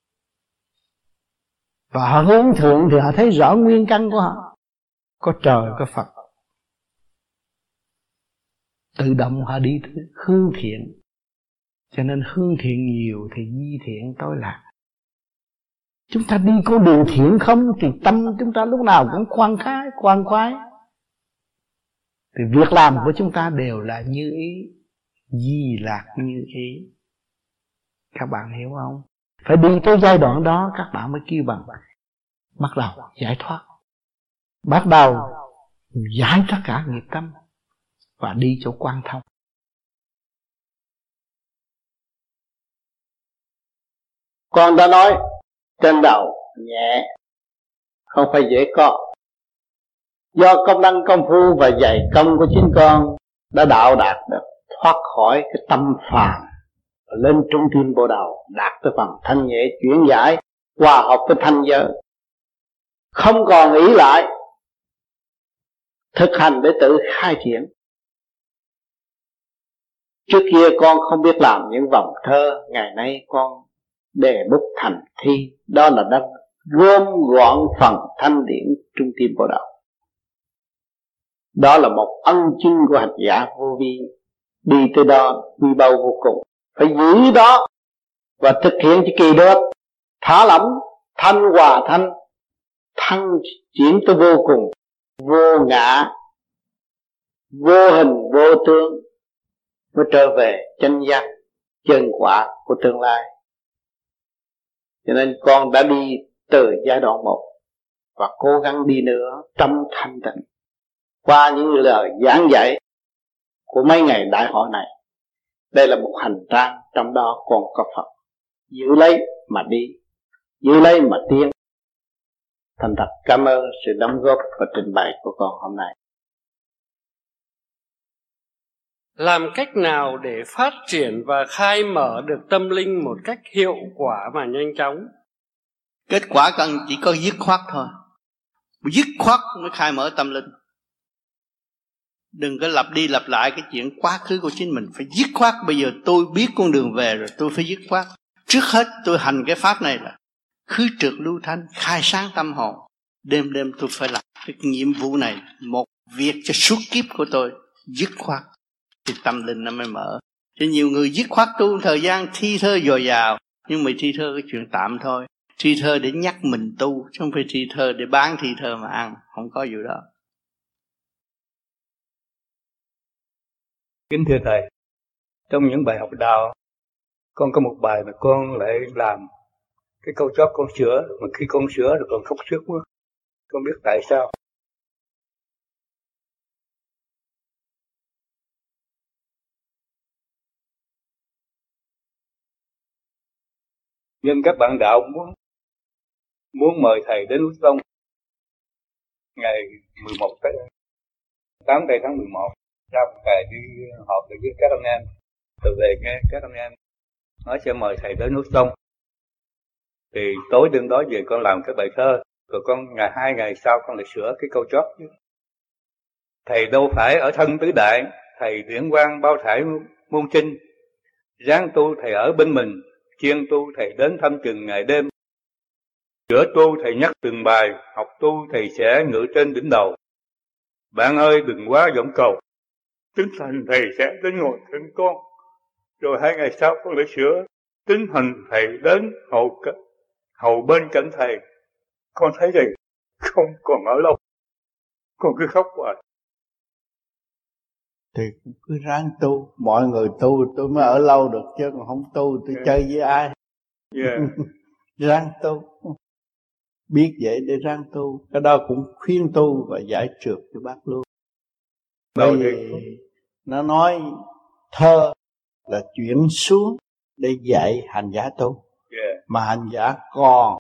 Và họ hướng thượng thì họ thấy rõ nguyên căn của họ. Có trời, có Phật. Tự động họ đi hướng thiện. Cho nên hướng thiện nhiều thì di thiện tối lạc. Chúng ta đi con đường thiện không thì tâm chúng ta lúc nào cũng khoan khoái, khoan khoái. Thì việc làm của chúng ta đều là như ý, di lạc như ý. Các bạn hiểu không? Phải đi tới giai đoạn đó các bạn mới kêu bằng bắt đầu giải thoát. Bắt đầu giải tất cả nghiệp tâm và đi chỗ quan thông. Con đã nói trên đầu nhẹ, không phải dễ có. Do công năng công phu và dày công của chính con đã đạo đạt được thoát khỏi cái tâm phàm, lên trung thiên bộ đầu, đạt tới phần thanh nhẹ chuyển giải, hòa hợp với thanh giới, không còn ý lại, thực hành để tự khai triển. Trước kia con không biết làm những vòng thơ, ngày nay con đề bút thành thi, đó là đang gom gọn phần thanh điển trung tim bộ đầu. Đó là một ân chứng của hành giả vô vi, đi tới đó quy bao vô cùng, phải giữ đó và thực hiện cho kỳ được, thả lỏng, thanh hòa thanh, thăng chuyển tới vô cùng, vô ngã, vô hình vô tướng, mới trở về chân giác, chân quả của tương lai. Cho nên con đã đi từ giai đoạn một và cố gắng đi nữa trong thanh tịnh. Qua những lời giảng dạy của mấy ngày đại hội này, đây là một hành trang, trong đó còn có Phật. Giữ lấy mà đi, giữ lấy mà tiến. Thành thật cảm ơn sự đóng góp và trình bày của con hôm nay. Làm cách nào để phát triển và khai mở được tâm linh một cách hiệu quả và nhanh chóng? Kết quả cần chỉ có dứt khoát thôi. Dứt khoát mới khai mở tâm linh. Đừng có lặp đi lặp lại cái chuyện quá khứ của chính mình. Phải dứt khoát. Bây giờ tôi biết con đường về rồi, tôi phải dứt khoát. Trước hết tôi hành cái pháp này là khứ trượt lưu thanh, khai sáng tâm hồn. Đêm đêm tôi phải làm cái nhiệm vụ này, một việc cho suốt kiếp của tôi. Dứt khoát thì tâm linh nó mới mở. Chứ nhiều người dứt khoát tu thời gian thi thơ dồi dào, nhưng mà thi thơ cái chuyện tạm thôi. Thi thơ để nhắc mình tu, chứ không phải thi thơ để bán thi thơ mà ăn. Không có vụ đó. Kính thưa Thầy, trong những bài học đạo, con có một bài mà con lại làm cái câu chót con sửa, mà khi con sửa rồi con khóc sướt quá. Con biết tại sao. Nhưng các bạn đạo muốn muốn mời Thầy đến Núi Tông ngày mười một tới tám tây tháng mười một, ra một Thầy đi họp với các anh em, từ về nghe các anh em nói sẽ mời Thầy đến Núi Tông. Thì tối đêm đó về con làm cái bài thơ, rồi con ngày hai ngày sau con lại sửa cái câu chót chứ. Thầy đâu phải ở thân tứ đại, Thầy điển quang bao thải muôn chinh, giáng tu Thầy ở bên mình, chuyên tu Thầy đến thăm chừng ngày đêm. Giữa tu Thầy nhắc từng bài, học tu Thầy sẽ ngự trên đỉnh đầu. Bạn ơi đừng quá vọng cầu, tinh thần Thầy sẽ đến ngồi thân con. Rồi hai ngày sau con lại sửa, tinh thần Thầy đến hầu, hầu bên cạnh Thầy. Con thấy Thầy không còn ở lâu, con cứ khóc hoài. Thì cứ ráng tu, mọi người tu tôi mới ở lâu được, chứ còn không tu tôi yeah. chơi với ai. Yeah. Ráng tu, biết vậy để ráng tu. Cái đó cũng khuyên tu và giải trượt cho bác luôn. Bởi vì nó nói thơ là chuyển xuống để dạy hành giả tu. Yeah. Mà hành giả còn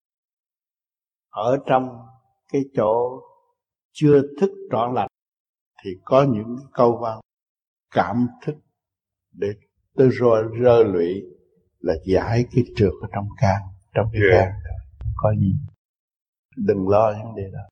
ở trong cái chỗ chưa thức trọn lành thì có những câu văn cảm thức để tôi rơi, rơi lụy là giải cái trượt ở trong can, trong cái yeah. can có gì, đừng lo vấn đề đó.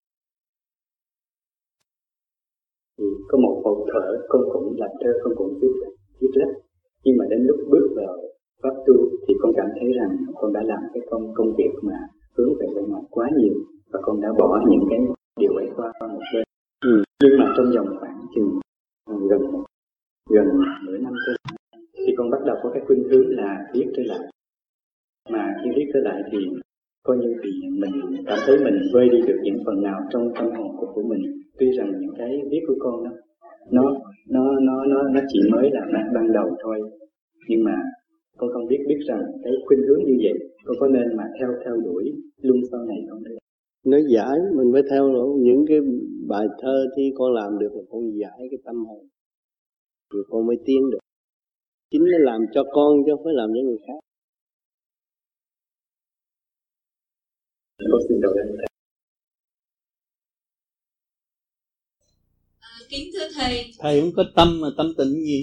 Thì có một một thở con cũng làm thơ, con cũng viết viết lách, nhưng mà đến lúc bước vào pháp tu thì con cảm thấy rằng con đã làm cái công công việc mà hướng về bên ngoài quá nhiều và con đã bỏ những cái điều ấy qua một bên. Ừ. Nhưng mà trong vòng khoảng chừng gần gần nửa năm trở lại thì con bắt đầu có cái khuynh hướng là viết trở lại. Mà khi viết trở lại thì coi như thì mình cảm thấy mình vơi đi được những phần nào trong tâm hồn của, của mình. Tuy rằng những cái viết của con đó nó nó nó nó nó chỉ mới là ban đầu thôi, nhưng mà con không biết biết rằng cái khuynh hướng như vậy con có nên mà theo theo đuổi luôn sau này không đấy? Nó giải mình phải theo luôn. Những cái bài thơ thì con làm được là con giải cái tâm hồn rồi con mới tiến được. Chính nó làm cho con chứ không phải làm cho người khác. Con xin đầu đảnh thầy. À, kính thưa thầy. Thầy không có tâm mà tâm tịnh gì.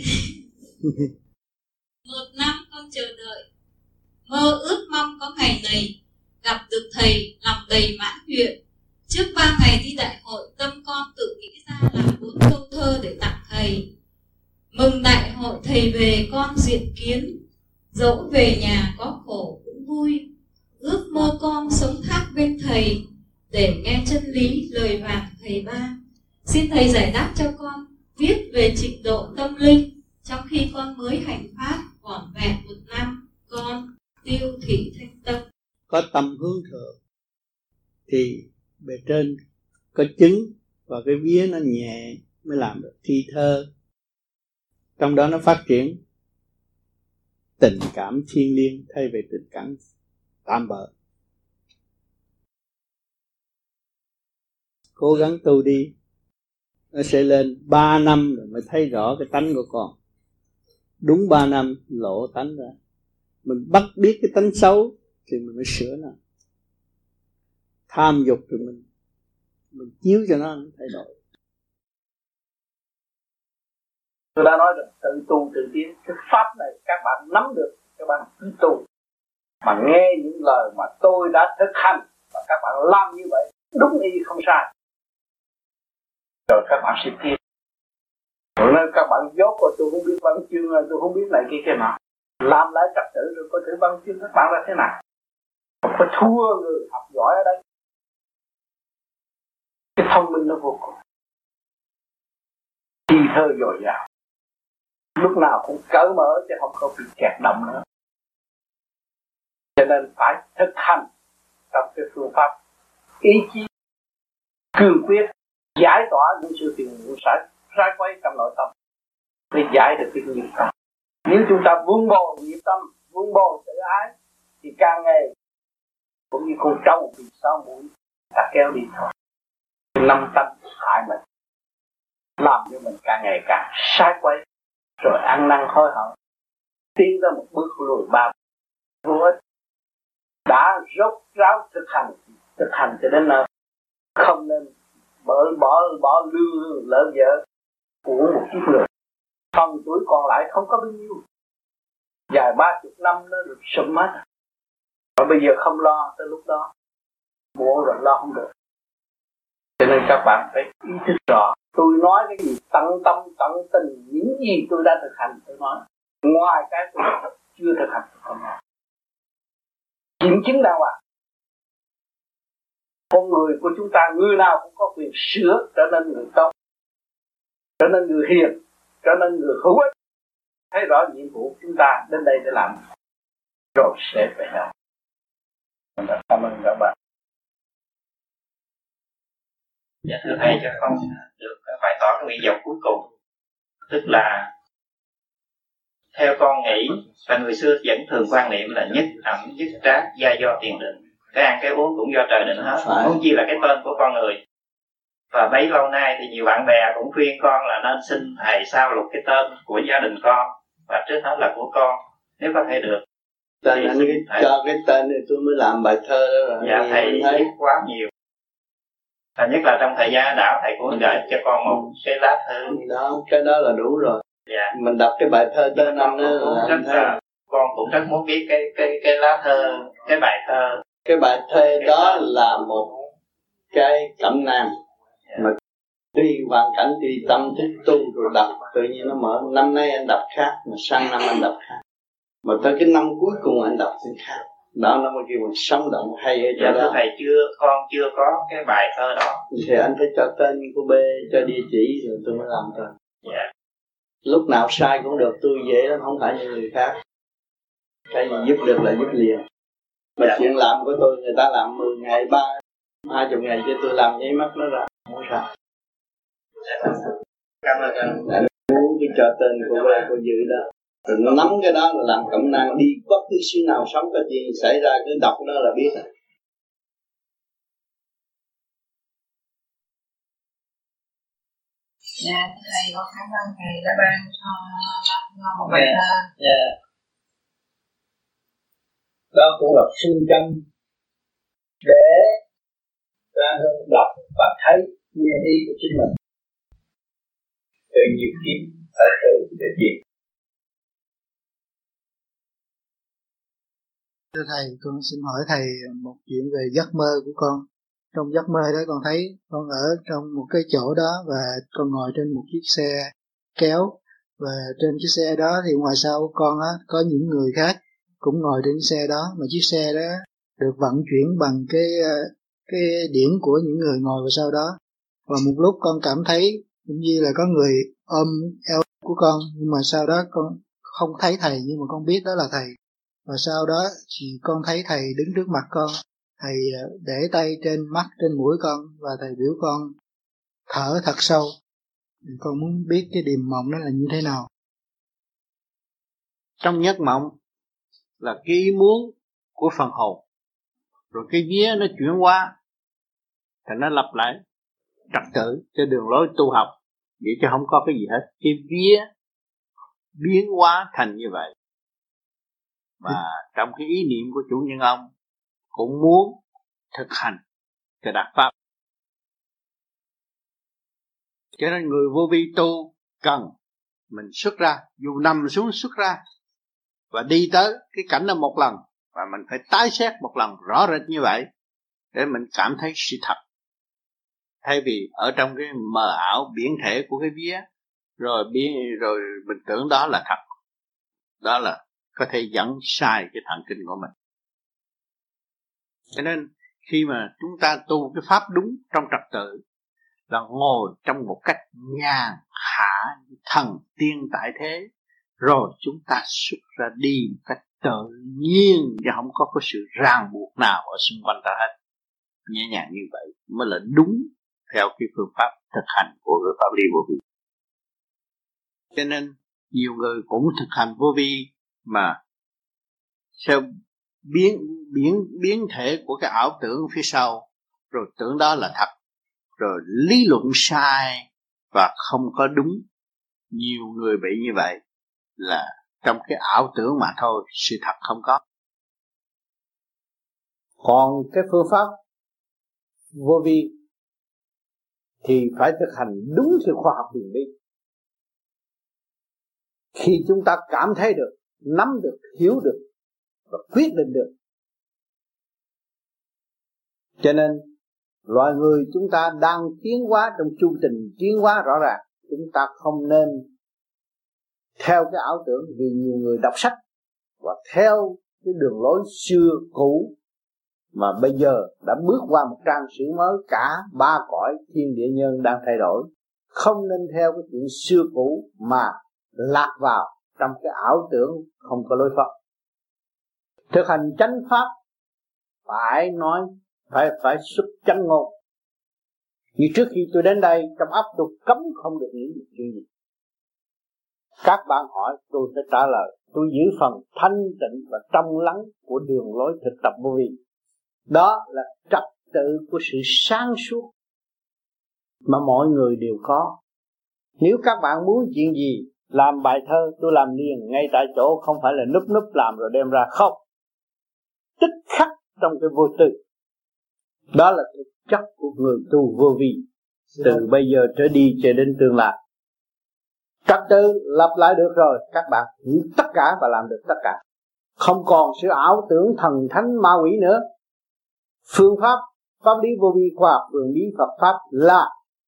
Một năm con chờ đợi, mơ ước mong có ngày này gặp được thầy lòng đầy mãn nguyện. Trước ba ngày đi đại hội, tâm con tự nghĩ ra làm bốn câu thơ để tặng thầy. Mừng đại hội thầy về con diện kiến, dẫu về nhà có khổ cũng vui. Ước mơ con sống thác bên thầy, để nghe chân lý lời vàng thầy ba. Xin thầy giải đáp cho con viết về trình độ tâm linh, trong khi con mới hành pháp vỏn vẹn một năm, con tiêu thị thanh tâm. Có tâm hướng thượng thì bề trên có chứng và cái vía nó nhẹ mới làm được thi thơ. Trong đó nó phát triển tình cảm thiêng liêng thay vì tình cảm tạm bợ. Cố gắng tu đi, nó sẽ lên ba năm rồi mới thấy rõ cái tánh của con. Đúng ba năm lộ tánh ra. Mình bắt biết cái tánh xấu thì mình mới sửa nó. Tham dục rồi mình mình chiếu cho nó thay đổi. Tôi đã nói rồi, tự tu tự tiến. Cái pháp này các bạn nắm được, các bạn cứ tu. Mà nghe những lời mà tôi đã thực hành và các bạn làm như vậy đúng y không sai, rồi các bạn sẽ tiến. Rồi nên các bạn dốt rồi tôi không biết văn chương, tôi không biết này kia kia nào, làm lại trật tự rồi coi thử văn chương các bạn là thế nào. Không có thua người học giỏi ở đây. Cái thông minh nó vô cùng, thi thơ dồi dào, lúc nào cũng cởi mở chứ không có bị kẹt động nữa. Cho nên phải thực hành trong cái phương pháp ý chí cương quyết, giải tỏa những sự phiền muộn sai sai quay trong nội tâm để giải được cái nghiệp tâm. Nếu chúng ta vun bồi nghiệp tâm, vun bồi tự ái thì càng ngày cũng như con trâu bị sao mũi ta kéo đi thôi. Năm tâm hại mình, làm cho mình càng ngày càng sai quay, rồi ăn năn hối hận, tiến ra một bước lùi ba vô ích. Đã rốt ráo thực hành, thực hành cho đến nơi, không nên bỏ bỏ bỏ lương lỡ vợ của một kiếp người. Phần tuổi còn lại không có bao nhiêu, dài ba chục năm nó được sụm hết. Và bây giờ không lo, tới lúc đó muộn rồi lo không được. Cho nên các bạn phải ý thức rõ, tôi nói cái gì tận tâm tận tình, những gì tôi đã thực hành tôi nói. Ngoài cái tôi chưa thực hành tôi không nói. Kiểm chứng đàng hoàng. Con người của chúng ta người nào cũng có quyền sửa trở nên người tốt, trở nên người hiền, trở nên người hữu ích. Thấy rõ nhiệm vụ chúng ta đến đây để làm, rồi sẽ phải làm. Cảm ơn các bạn. Dạ thưa thầy, cho con được bày tỏ cái nguyện vọng cuối cùng, tức là theo con nghĩ và người xưa vẫn thường quan niệm là nhất ẩm nhất trác gia do tiền định, cái ăn cái uống cũng do trời định hết, huống chi là cái tên của con người. Và bấy lâu nay thì nhiều bạn bè cũng khuyên con là nên xin thầy sao lục cái tên của gia đình con, và trước hết là của con, nếu có thể được. Tên anh cái, cho cái tên này tôi mới làm bài thơ đó rồi. Dạ thầy thấy quá nhiều. Và nhất là trong thời gian đảo thầy cũng gửi cho con một cái lá thư. Đó, cái đó là đủ rồi. Dạ. Mình đọc cái bài thơ tên anh đó là rất là, con cũng rất muốn biết cái cái cái lá thơ, cái bài thơ. Cái bài thơ đó là một cái cẩm nang mà tùy hoàn cảnh, tùy tâm thức tu rồi đọc tự nhiên nó mở. Năm nay anh đọc khác, mà sang năm anh đọc khác, mà tới cái năm cuối cùng anh đọc cũng khác. Đó nó mới kêu bằng sống động hay ở chỗ dạ, đó. thầy chưa, con chưa có cái bài thơ đó. Thì anh phải cho tên của B, cho địa chỉ rồi tôi mới làm thôi. Dạ. Lúc nào sai cũng được, tôi dễ lắm, không phải như người khác. Cái gì giúp được là giúp liền. Mà dạ. Chuyện làm của tôi người ta làm mười ngày, ba, hai chục ngày chứ tôi làm nháy mắt nó ra, không sao. Dạ. Cảm ơn anh. Anh muốn cái cho tên của B, của giữ đó. Rồi nó nắm cái đó là làm cẩm nang, đi bất cứ xứ nào sống có chuyện xảy ra cứ đọc nó là biết. Dạ, thầy có cảm ơn thầy đã ban cho một bài thơ. Dạ. Đó cũng là phương châm để ra hơn đọc và thấy nghe ý của chính mình. Tự nhiều kiếm phải tự để biết. Thưa thầy, con xin hỏi thầy một chuyện về giấc mơ của con. Trong giấc mơ đó con thấy con ở trong một cái chỗ đó và con ngồi trên một chiếc xe kéo, và trên chiếc xe đó thì ngoài sau của con á có những người khác cũng ngồi trên xe đó, mà chiếc xe đó được vận chuyển bằng cái cái điển của những người ngồi vào sau đó. Và một lúc con cảm thấy cũng như là có người ôm eo của con, nhưng mà sau đó con không thấy thầy, nhưng mà con biết đó là thầy. Và sau đó thì con thấy thầy đứng trước mặt con, thầy để tay trên mắt, trên mũi con, và thầy biểu con thở thật sâu. Con muốn biết cái điềm mộng đó là như thế nào. Trong giấc mộng là cái ý muốn của phần hồn, rồi cái vía nó chuyển qua thì nó lặp lại trật tự cho đường lối tu học, vậy chứ không có cái gì hết. Cái vía biến hóa thành như vậy. Và trong cái ý niệm của chủ nhân ông cũng muốn thực hành cái đạt pháp. Cho nên người vô vi tu cần mình xuất ra, dù nằm xuống xuất ra và đi tới cái cảnh đó một lần, và mình phải tái xét một lần rõ rệt như vậy để mình cảm thấy sự thật. Thay vì ở trong cái mờ ảo biển thể của cái vía, rồi biến rồi mình tưởng đó là thật, đó là có thể dẫn sai cái thần kinh của mình. Cho nên khi mà chúng ta tu cái pháp đúng trong trật tự là ngồi trong một cách nhàn hạ thần tiên tại thế, rồi chúng ta xuất ra đi một cách tự nhiên và không có cái sự ràng buộc nào ở xung quanh ta hết. Nhẹ nhàng như vậy mới là đúng theo cái phương pháp thực hành của cái pháp lý vô vi. Cho nên nhiều người cũng thực hành vô vi mà theo biến biến biến thể của cái ảo tưởng phía sau, rồi tưởng đó là thật, rồi lý luận sai và không có đúng. Nhiều người bị như vậy là trong cái ảo tưởng mà thôi, sự thật không có. Còn cái phương pháp vô vi thì phải thực hành đúng theo khoa học huyền bí. Khi chúng ta cảm thấy được, nắm được, hiểu được và quyết định được. Cho nên loài người chúng ta đang tiến hóa trong chu trình tiến hóa rõ ràng. Chúng ta không nên theo cái ảo tưởng, vì nhiều người đọc sách và theo cái đường lối xưa cũ mà bây giờ đã bước qua một trang sử mới. Cả ba cõi thiên địa nhân đang thay đổi. Không nên theo cái chuyện xưa cũ mà lạc vào trong cái ảo tưởng không có lối thoát. Thực hành chánh pháp phải nói, phải phải xuất chánh ngôn. Như trước khi tôi đến đây, trong óc tôi cấm không được nghĩ được chuyện gì. Các bạn hỏi tôi sẽ trả lời. Tôi giữ phần thanh tịnh và trong lắng của đường lối thực tập vô vi. Đó là trật tự của sự sáng suốt mà mọi người đều có. Nếu các bạn muốn chuyện gì, làm bài thơ tôi làm liền ngay tại chỗ, không phải là núp núp làm rồi đem ra, không. Tích khắc trong cái vô tư. Đó là thực chất của người tu vô vi, từ bây giờ trở đi cho đến tương lai. Trật tự lập lại được rồi, các bạn hiểu tất cả và làm được tất cả, không còn sự ảo tưởng thần thánh ma quỷ nữa. Phương pháp pháp lý vô vi khoa học đường lý Phật pháp là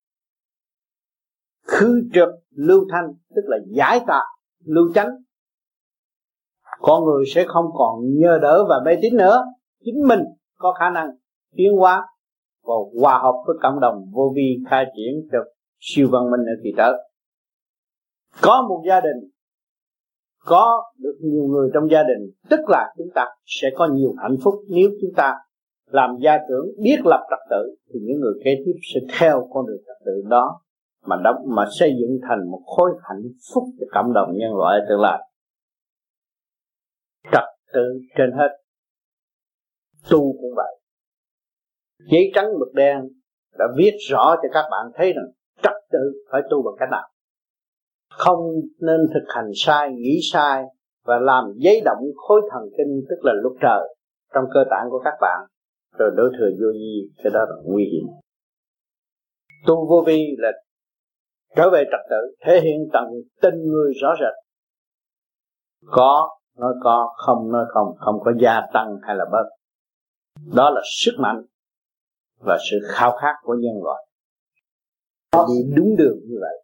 khứ trực lưu thanh, tức là giải tà lưu chánh. Con người sẽ không còn nhờ đỡ và mê tín nữa, chính mình có khả năng tiến hóa và hòa hợp với cộng đồng vô vi, khai triển được siêu văn minh ở kỳ tới. Có một gia đình, có được nhiều người trong gia đình, tức là chúng ta sẽ có nhiều hạnh phúc. Nếu chúng ta làm gia trưởng biết lập trật tự thì những người kế tiếp sẽ theo con đường trật tự đó mà đóng mà xây dựng thành một khối hạnh phúc cho cộng đồng nhân loại tương lai. Trật tự trên hết. Tu cũng vậy. Giấy trắng mực đen đã viết rõ cho các bạn thấy rằng trật tự phải tu bằng cách nào. Không nên thực hành sai, nghĩ sai và làm giấy động khối thần kinh, tức là lúc trời trong cơ tạng của các bạn, rồi đối thừa vô vi, cái đó là nguy hiểm. Tu vô vi là trở về trật tự, thể hiện tận tình người rõ rệt. Có nói có, không nói không, không có gia tăng hay là bớt. Đó là sức mạnh và sự khao khát của nhân loại. Đi đúng đường như vậy.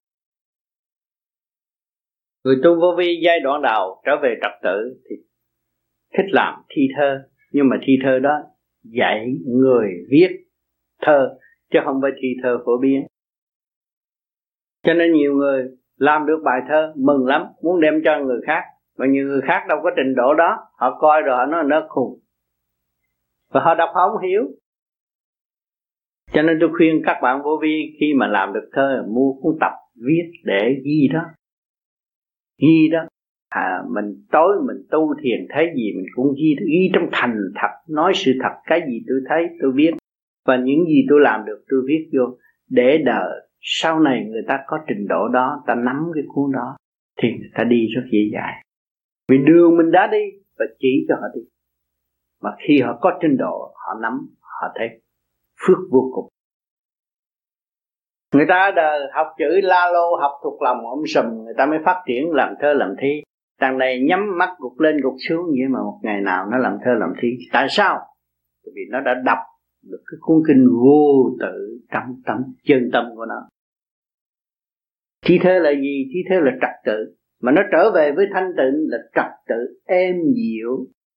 Người tu vô vi giai đoạn đầu trở về trật tự thì thích làm thi thơ, nhưng mà thi thơ đó dạy người viết thơ chứ không phải thi thơ phổ biến. Cho nên nhiều người làm được bài thơ mừng lắm, muốn đem cho người khác, mà nhiều người khác đâu có trình độ đó, họ coi rồi họ nói nó khùng và họ đọc họ không hiểu. Cho nên tôi khuyên các bạn vô vi khi mà làm được thơ, mua cuốn tập viết để ghi đó, ghi đó. À, mình tối mình tu thiền thấy gì mình cũng ghi, ghi trong thành thật, nói sự thật, cái gì tôi thấy tôi viết, và những gì tôi làm được tôi viết vô, để đợi sau này người ta có trình độ đó, ta nắm cái cuốn đó thì người ta đi rất dễ dàng. Vì đường mình đã đi và chỉ cho họ đi, mà khi họ có trình độ họ nắm, họ thấy phước vô cùng. Người ta đời học chữ la lô, học thuộc lòng ôm sùm, người ta mới phát triển làm thơ làm thi. Đằng này nhắm mắt gục lên gục xuống, vậy mà một ngày nào nó làm thơ làm thi. Tại sao? Vì nó đã đọc được cái cuốn kinh vô tự trong tâm chân tâm của nó. Thi thơ là gì? Thi thơ là trật tự, mà nó trở về với thanh tịnh là trật tự êm dịu.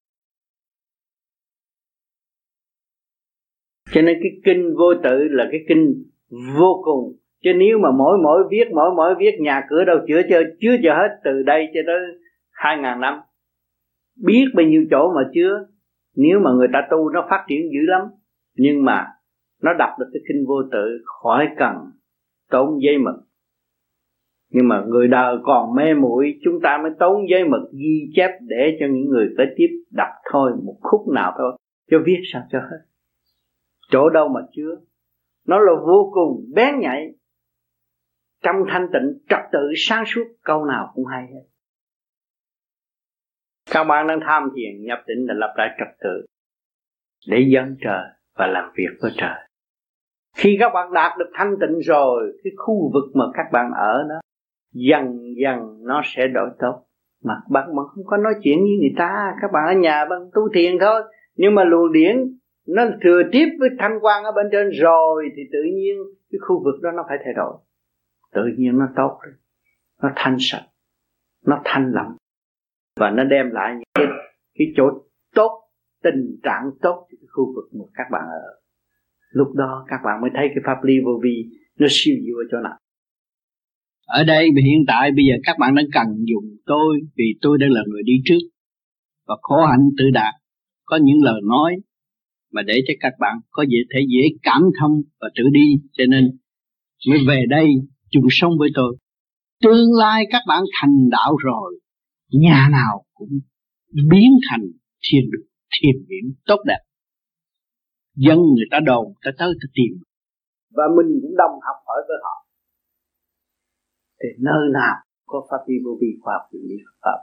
Cho nên cái kinh vô tự là cái kinh vô cùng. Chứ nếu mà mỗi mỗi viết mỗi mỗi viết nhà cửa đâu chữa chữa chứa cho hết, từ đây cho tới hai ngàn năm biết bao nhiêu chỗ mà chứa. Nếu mà người ta tu nó phát triển dữ lắm, nhưng mà nó đọc được cái kinh vô tự khỏi cần tốn giấy mực. Nhưng mà người đời còn mê muội, chúng ta mới tốn giấy mực ghi chép để cho những người kế tiếp đọc thôi, một khúc nào thôi, cho viết sao cho hết. Chỗ đâu mà chứa. Nó là vô cùng bén nhạy, trong thanh tịnh trật tự sáng suốt, câu nào cũng hay hết. Các bạn đang tham thiền nhập định là lập lại trật tự để dâng trời và làm việc với trời. Khi các bạn đạt được thanh tịnh rồi, cái khu vực mà các bạn ở đó dần dần nó sẽ đổi tốt. Mà bạn bạn không có nói chuyện với người ta, các bạn ở nhà bạn tu thiền thôi, nhưng mà luồng điển nó thừa tiếp với thanh quan ở bên trên rồi thì tự nhiên cái khu vực đó nó phải thay đổi. Tự nhiên nó tốt rồi, nó thanh sạch, nó thanh lặng, và nó đem lại những cái, cái chỗ tốt, tình trạng tốt cho cái khu vực mà các bạn ở. Lúc đó các bạn mới thấy cái pháp lý vô vi nó siêu diệu ở chỗ nào. Ở đây hiện tại bây giờ các bạn đang cần dùng tôi, vì tôi đang là người đi trước và khổ hạnh tự đạt, có những lời nói mà để cho các bạn có dễ thể dễ cảm thông và tự đi, cho nên mới về đây chung sống với tôi. Tương lai các bạn thành đạo rồi, nhà nào cũng biến thành thiên đường, thiền viện tốt đẹp. Dân người ta đồn, ta tới ta tìm, và mình cũng đồng học hỏi với họ. Thì nơi nào có pháp lý vô vi khoa học tự nhiên Pháp.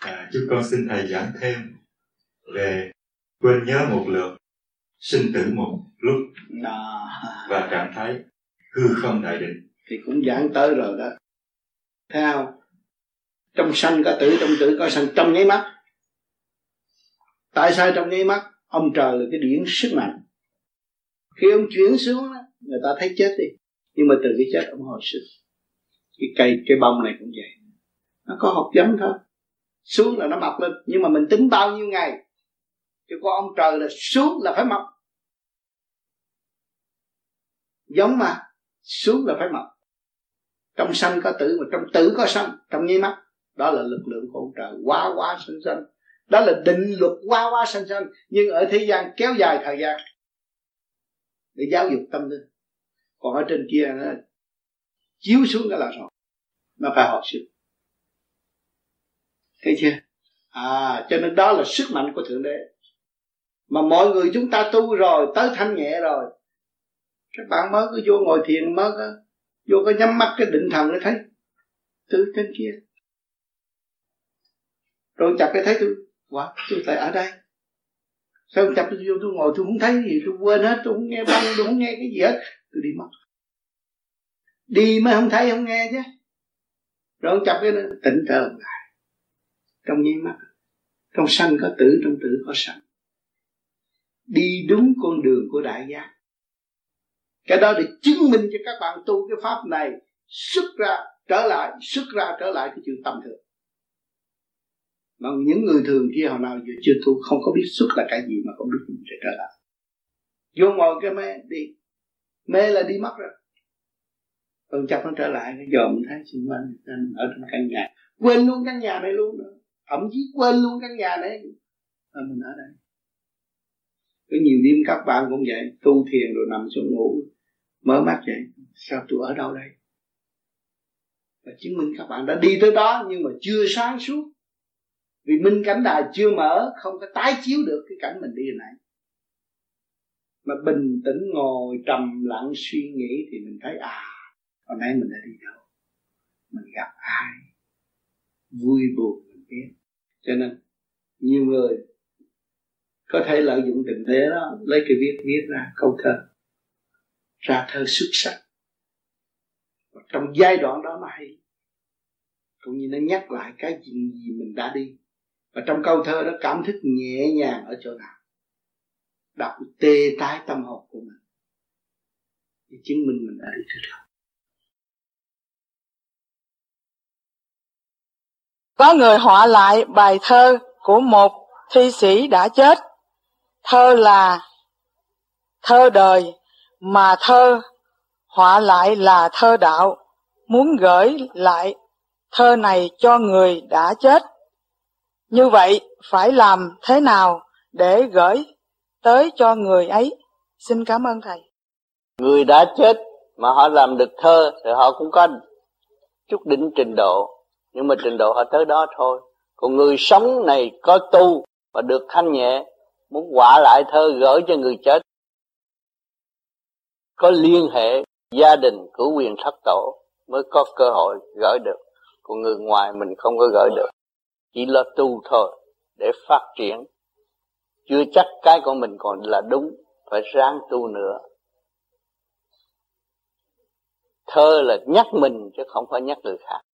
À, chúc con xin thầy giảng thêm về quên nhớ một lượt, sinh tử một lúc đó. Và trạng thái hư không đại định. Thì cũng giảng tới rồi đó. Thấy không? Trong sanh có tử, trong tử có sanh, trong nháy mắt. Tại sao trong nháy mắt? Ông trời là cái điển sức mạnh. Khi ông chuyển xuống đó, người ta thấy chết đi, nhưng mà từ cái chết ông hồi sinh. Cái cây, cái bông này cũng vậy, nó có hột giống thôi, xuống là nó mọc lên. Nhưng mà mình tính bao nhiêu ngày, chứ có ông trời là xuống là phải mọc. Giống mà xuống là phải mọc. Trong sanh có tử, mà trong tử có sanh, trong nháy mắt. Đó là lực lượng của ông trời, quá quá sanh sanh. Đó là định luật quá quá sanh sanh. Nhưng ở thế gian kéo dài thời gian để giáo dục tâm linh. Còn ở trên kia nó chiếu xuống đó là rồi, nó phải hồi sinh. Thấy chưa? À, cho nên đó là sức mạnh của Thượng Đế. Mà mọi người chúng ta tu rồi, tới thanh nhẹ rồi, các bạn mới cứ vô ngồi thiền, mới có vô có nhắm mắt cái định thần nó thấy từ trên kia. Rồi chập cái thấy tôi, wow, tôi tại ở đây. Sao chập tôi vô tôi ngồi tôi không thấy gì, tôi quên hết, tôi không nghe băng, tôi không nghe cái gì hết, tôi đi mất. Đi mới không thấy không nghe chứ. Rồi chập cái nó tỉnh trở lại. Trong nháy mắt, trong sanh có tử, trong tử có sanh. Đi đúng con đường của đại giác. Cái đó để chứng minh cho các bạn tu cái pháp này xuất ra trở lại, xuất ra trở lại cái chuyện tâm thường. Mà những người thường kia hồi nào giờ chưa tu không có biết xuất là cái gì mà không biết mình sẽ trở lại. Vô ngồi cái mê đi, mê là đi mất rồi. Còn chắc nó trở lại, cái giờ mình thấy xung quanh ở trong căn nhà, quên luôn căn nhà này luôn nữa. Thậm chí quên luôn căn nhà này, mà mình ở đây. Có nhiều đêm các bạn cũng vậy, tu thiền rồi nằm xuống ngủ, mở mắt vậy, sao tôi ở đâu đây? Và chứng minh các bạn đã đi tới đó nhưng mà chưa sáng suốt. Vì minh cảnh đài chưa mở, không có tái chiếu được cái cảnh mình đi hồi nãy. Mà bình tĩnh ngồi trầm lặng suy nghĩ thì mình thấy à, hôm nay mình đã đi đâu, mình gặp ai, vui buồn mình biết. Cho nên nhiều người có thể lợi dụng tình thế đó, lấy cái viết viết ra câu thơ, ra thơ xuất sắc. Và trong giai đoạn đó nó hay, cũng như nó nhắc lại cái gì, gì mình đã đi. Và trong câu thơ đó cảm thức nhẹ nhàng ở chỗ nào, đọc tê tái tâm hồn của mình, để chứng minh mình đã đi tới đâu. Có người họa lại bài thơ của một thi sĩ đã chết. Thơ là thơ đời, mà thơ họa lại là thơ đạo. Muốn gửi lại thơ này cho người đã chết. Như vậy phải làm thế nào để gửi tới cho người ấy? Xin cảm ơn thầy. Người đã chết mà họ làm được thơ thì họ cũng có chút đỉnh trình độ, nhưng mà trình độ họ tới đó thôi. Còn người sống này có tu và được thanh nhẹ, muốn họa lại thơ gửi cho người chết, có liên hệ gia đình cửu quyền thất tổ mới có cơ hội gửi được. Còn người ngoài mình không có gửi được, chỉ là tu thôi để phát triển. Chưa chắc cái của mình còn là đúng, phải ráng tu nữa. Thơ là nhắc mình chứ không phải nhắc người khác.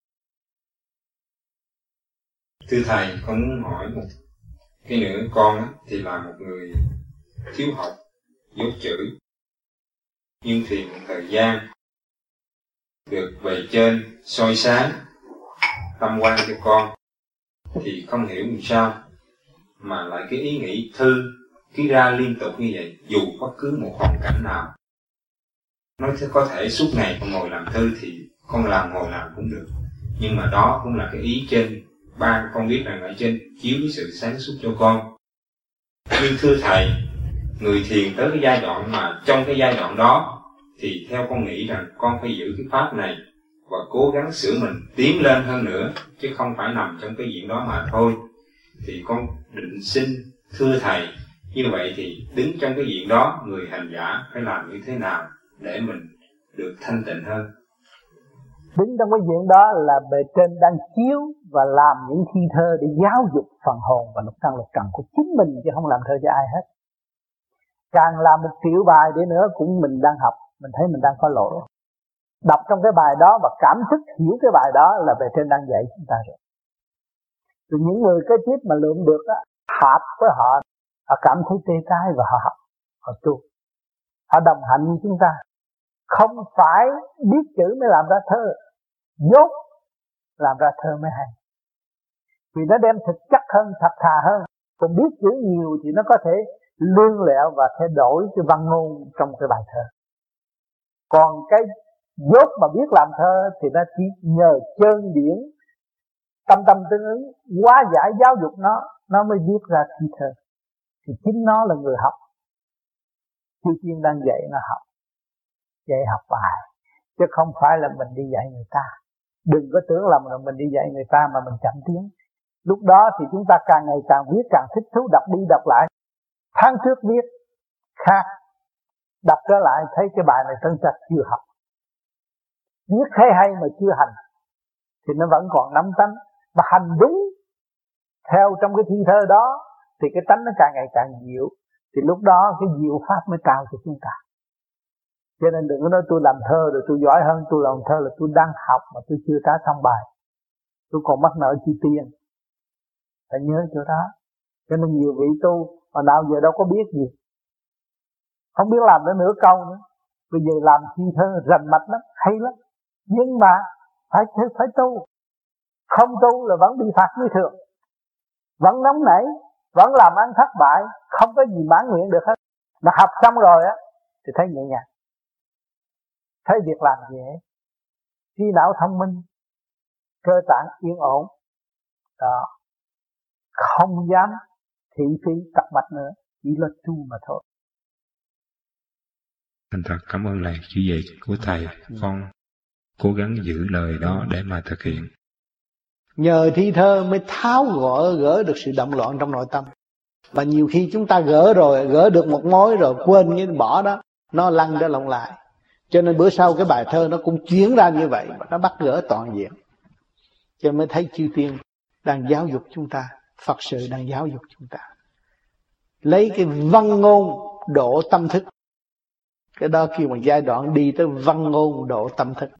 Thưa thầy, con muốn hỏi một cái nữa. Con thì là một người thiếu học, dốt chữ, nhưng thì một thời gian được bề trên soi sáng tâm quan cho con, thì không hiểu làm sao mà lại cái ý nghĩ thư cứ ra liên tục như vậy, dù bất cứ một hoàn cảnh nào. Nói thế có thể suốt ngày con ngồi làm thư thì con làm ngồi làm cũng được, nhưng mà đó cũng là cái ý trên ban con biết rằng ở trên chiếu cái sự sáng suốt cho con. Nhưng thưa thầy, người thiền tới cái giai đoạn mà trong cái giai đoạn đó thì theo con nghĩ rằng con phải giữ cái pháp này và cố gắng sửa mình tiến lên hơn nữa, chứ không phải nằm trong cái diện đó mà thôi. Thì con định xin thưa thầy, như vậy thì đứng trong cái diện đó, người hành giả phải làm như thế nào để mình được thanh tịnh hơn? Đứng trong cái diện đó là bề trên đang chiếu và làm những thi thơ để giáo dục phần hồn và lục căn lục trần của chính mình, chứ không làm thơ cho ai hết. Càng làm một triệu bài để nữa cũng mình đang học, mình thấy mình đang có lỗi. Đọc trong cái bài đó và cảm thức hiểu cái bài đó là bề trên đang dạy chúng ta rồi. Thì những người kế tiếp mà lượm được á, hợp với họ, họ cảm thấy tê tái và họ học, họ tu. Họ đồng hành với chúng ta. Không phải biết chữ mới làm ra thơ, dốt làm ra thơ mới hay. Vì nó đem thực chất hơn, thật thà hơn. Còn biết chữ nhiều thì nó có thể lương lẹo và thay đổi cái văn ngôn trong cái bài thơ. Còn cái dốt mà biết làm thơ thì nó chỉ nhờ chân điển, tâm tâm tương ứng, hóa giải giáo dục nó, nó mới viết ra thi thơ. Thì chính nó là người học. Chư Thiên đang dạy nó học, dạy học bài, chứ không phải là mình đi dạy người ta. Đừng có tưởng là mình đi dạy người ta mà mình chậm tiếng. Lúc đó thì chúng ta càng ngày càng viết càng thích thú, đọc đi đọc lại. Tháng trước viết khác, đọc trở lại thấy cái bài này chân chắc chưa học. Viết hay hay mà chưa hành thì nó vẫn còn nắm tánh. Mà hành đúng theo trong cái thi thơ đó thì cái tánh nó càng ngày càng dịu. Thì lúc đó cái diệu pháp mới trao cho chúng ta. Cho nên đừng có nói tôi làm thơ rồi tôi giỏi hơn, tôi làm thơ là tôi đang học mà tôi chưa trả xong bài, tôi còn mắc nợ chi tiền. Phải nhớ chỗ đó. Cho nên nhiều vị tu mà nào giờ đâu có biết gì, không biết làm đến nửa câu nữa. Bây giờ làm thi thơ rành mạch lắm, hay lắm. Nhưng mà phải phải tu. Không tu là vẫn bị phạt như thường, vẫn nóng nảy, vẫn làm ăn thất bại, không có gì mãn nguyện được hết. Mà học xong rồi á thì thấy nhẹ nhàng, thấy việc làm dễ, trí não thông minh, cơ tạng yên ổn đó, không dám thị phi tập mạch nữa, chỉ là tu mà thôi. Thành thật cảm ơn lời chỉ dạy của thầy. Con cố gắng giữ lời đó để mà thực hiện. Nhờ thi thơ mới tháo gỡ gỡ được sự động loạn trong nội tâm. Và nhiều khi chúng ta gỡ rồi, gỡ được một mối rồi quên cái bỏ đó, nó lăn ra lộn lại. Cho nên bữa sau cái bài thơ nó cũng chuyển ra như vậy, nó bắt gỡ toàn diện. Cho nên mới thấy chư Thiên đang giáo dục chúng ta, Phật sự đang giáo dục chúng ta. Lấy cái văn ngôn độ tâm thức. Cái đó kêu một giai đoạn đi tới văn ngôn độ tâm thức.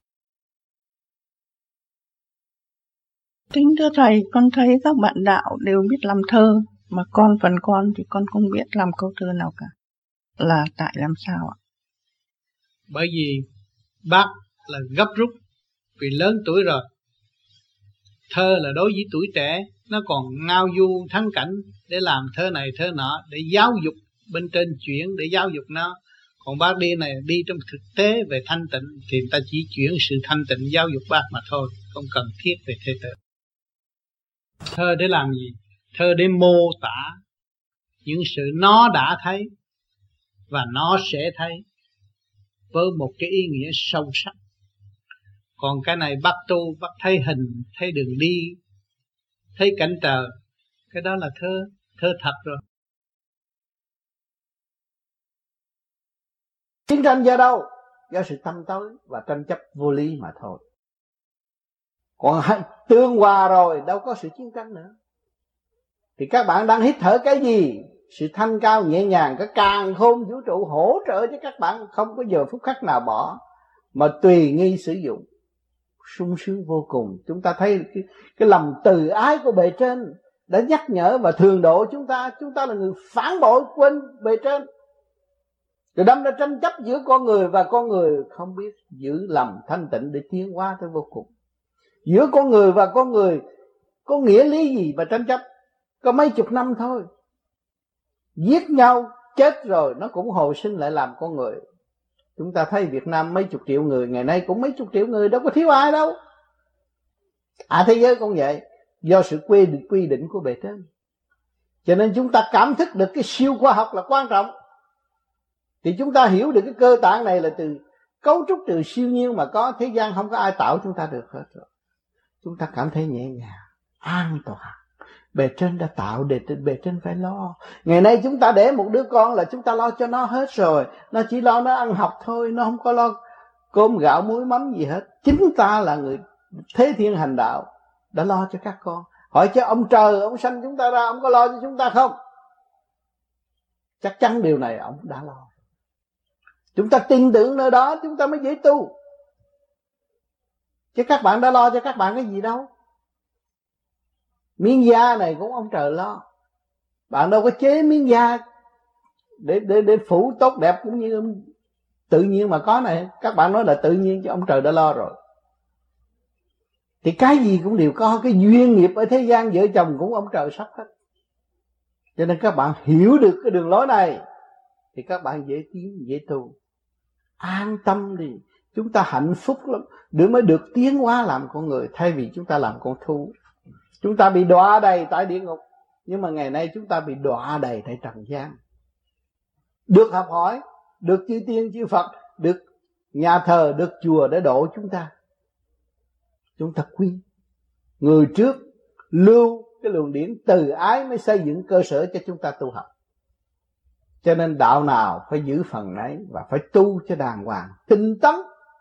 Kính thưa Thầy, con thấy các bạn đạo đều biết làm thơ, mà con phần con thì con không biết làm câu thơ nào cả. Là tại làm sao ạ? Bởi vì bác là gấp rút, vì lớn tuổi rồi. Thơ là đối với tuổi trẻ, nó còn ngao du thắng cảnh để làm thơ này thơ nọ, để giáo dục bên trên chuyển, để giáo dục nó. Còn bác đi này đi trong thực tế về thanh tịnh thì ta chỉ chuyển sự thanh tịnh giáo dục bác mà thôi, không cần thiết về thơ thơ. Thơ để làm gì? Thơ để mô tả những sự nó đã thấy và nó sẽ thấy với một cái ý nghĩa sâu sắc. Còn cái này bác tu, bác thấy hình, thấy đường đi, thấy cảnh trời, cái đó là thơ, thơ thật rồi. Chiến tranh do đâu? Do sự tâm tối và tranh chấp vô lý mà thôi. Còn tương hòa rồi đâu có sự chiến tranh nữa. Thì các bạn đang hít thở cái gì? Sự thanh cao nhẹ nhàng, cái càn khôn vũ trụ hỗ trợ cho các bạn, không có giờ phút khắc nào bỏ, mà tùy nghi sử dụng, sung sướng vô cùng. Chúng ta thấy cái, cái lòng từ ái của bề trên đã nhắc nhở và thường độ chúng ta. Chúng ta là người phản bội quên bề trên, rồi đâm ra tranh chấp giữa con người và con người không biết giữ lòng thanh tịnh để tiến hóa tới vô cùng. Giữa con người và con người có nghĩa lý gì mà tranh chấp? Có mấy chục năm thôi, giết nhau chết rồi nó cũng hồi sinh lại làm con người. Chúng ta thấy Việt Nam mấy chục triệu người, ngày nay cũng mấy chục triệu người, đâu có thiếu ai đâu. À thế giới cũng vậy, do sự quy định, quy định của bề trên. Cho nên chúng ta cảm thức được cái siêu khoa học là quan trọng. Thì chúng ta hiểu được cái cơ tạng này là từ cấu trúc từ siêu nhiên mà có, thế gian không có ai tạo chúng ta được hết rồi. Chúng ta cảm thấy nhẹ nhàng, an toàn. Bề trên đã tạo, để bề trên phải lo. Ngày nay chúng ta để một đứa con là chúng ta lo cho nó hết rồi. Nó chỉ lo nó ăn học thôi, nó không có lo cơm gạo muối mắm gì hết. chính ta là người thế thiên hành đạo đã lo cho các con. Hỏi cho ông trời, ông sanh chúng ta ra, ông có lo cho chúng ta không? Chắc chắn điều này ông đã lo. Chúng ta tin tưởng nơi đó chúng ta mới dễ tu. Chứ các bạn đã lo cho các bạn cái gì đâu. Miếng da này cũng ông trời lo. Bạn đâu có chế miếng da để để để phủ tốt đẹp cũng như tự nhiên mà có này. Các bạn nói là tự nhiên chứ ông trời đã lo rồi. Thì cái gì cũng đều có cái duyên nghiệp ở thế gian, vợ chồng cũng ông trời sắp hết. Cho nên các bạn hiểu được cái đường lối này thì các bạn dễ tiến, dễ tu. An tâm đi, chúng ta hạnh phúc lắm để mới được tiến hóa làm con người, thay vì chúng ta làm con thú. Chúng ta bị đọa đầy tại địa ngục, nhưng mà ngày nay chúng ta bị đọa đầy tại trần gian. Được học hỏi, được chư tiên chư Phật, được nhà thờ, được chùa để độ chúng ta. Chúng ta quý. Người trước lưu cái luồng điển từ ái mới xây dựng cơ sở cho chúng ta tu học. Cho nên đạo nào phải giữ phần ấy và phải tu cho đàng hoàng, tinh tấn,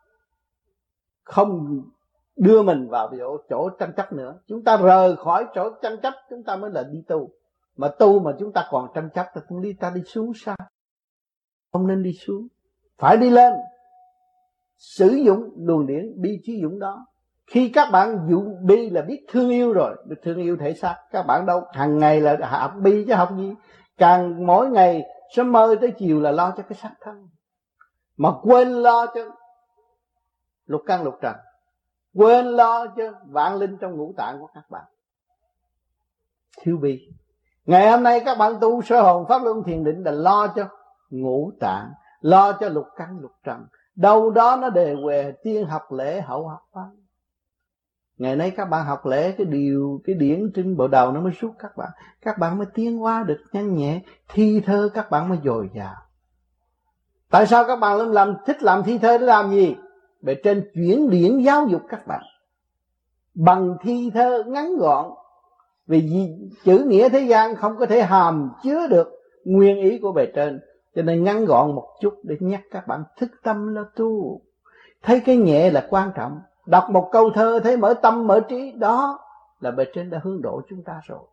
không đưa mình vào chỗ, chỗ tranh chấp nữa. Chúng ta rời khỏi chỗ tranh chấp, chúng ta mới là đi tu. Mà tu mà chúng ta còn tranh chấp thì chúng đi ta đi xuống sao? Không nên đi xuống, phải đi lên. Sử dụng luồng điển bi trí dũng đó. Khi các bạn dụng bi là biết thương yêu rồi, biết thương yêu thể xác. Các bạn đâu hàng ngày là học bi chứ học gì. Càng mỗi ngày sớm mơ tới chiều là lo cho cái xác thân, mà quên lo cho lục căn lục trần, quên lo cho vạn linh trong ngũ tạng của các bạn. Thiếu bi. Ngày hôm nay các bạn tu sơ hồn pháp luân thiền định là lo cho ngũ tạng, lo cho lục căn lục trần. Đâu đó nó đề huề tiên học lễ hậu học văn. Ngày nay các bạn học lễ cái điều, cái điển trên bộ đầu nó mới giúp các bạn. Các bạn mới tiến hóa được nhanh nhẹ, thi thơ các bạn mới dồi dào. Tại sao các bạn làm, làm thích làm thi thơ để làm gì? Bề trên chuyển điển giáo dục các bạn bằng thi thơ ngắn gọn. Vì chữ nghĩa thế gian không có thể hàm chứa được nguyên ý của bề trên, cho nên ngắn gọn một chút để nhắc các bạn thức tâm lo tu. Thấy cái nhẹ là quan trọng. Đọc một câu thơ thấy mở tâm mở trí, đó là bề trên đã hướng độ chúng ta rồi.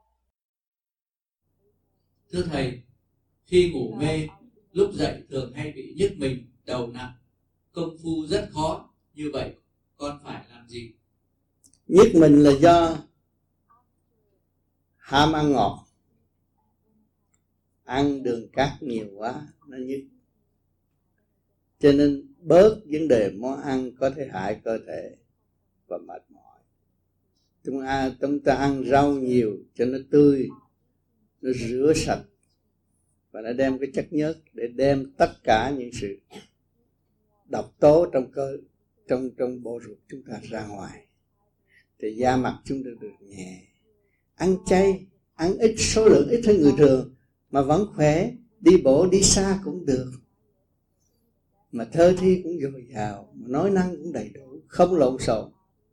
Thưa Thầy, khi ngủ mê, lúc dậy thường hay bị nhức mình, đầu nặng, công phu rất khó. Như vậy, con phải làm gì? Nhức mình là do ham ăn ngọt, ăn đường cát nhiều quá nó nhức. Cho nên bớt vấn đề món ăn có thể hại cơ thể và mệt mỏi. Chúng ta, chúng ta ăn rau nhiều cho nó tươi, nó rửa sạch và nó đem cái chất nhớt để đem tất cả những sự độc tố trong cơ, trong trong bộ ruột chúng ta ra ngoài, thì da mặt chúng ta được nhẹ. Ăn chay, ăn ít, số lượng ít hơn người thường mà vẫn khỏe, đi bộ đi xa cũng được, mà thơ thi cũng dồi dào, mà nói năng cũng đầy đủ, không lộn xộn.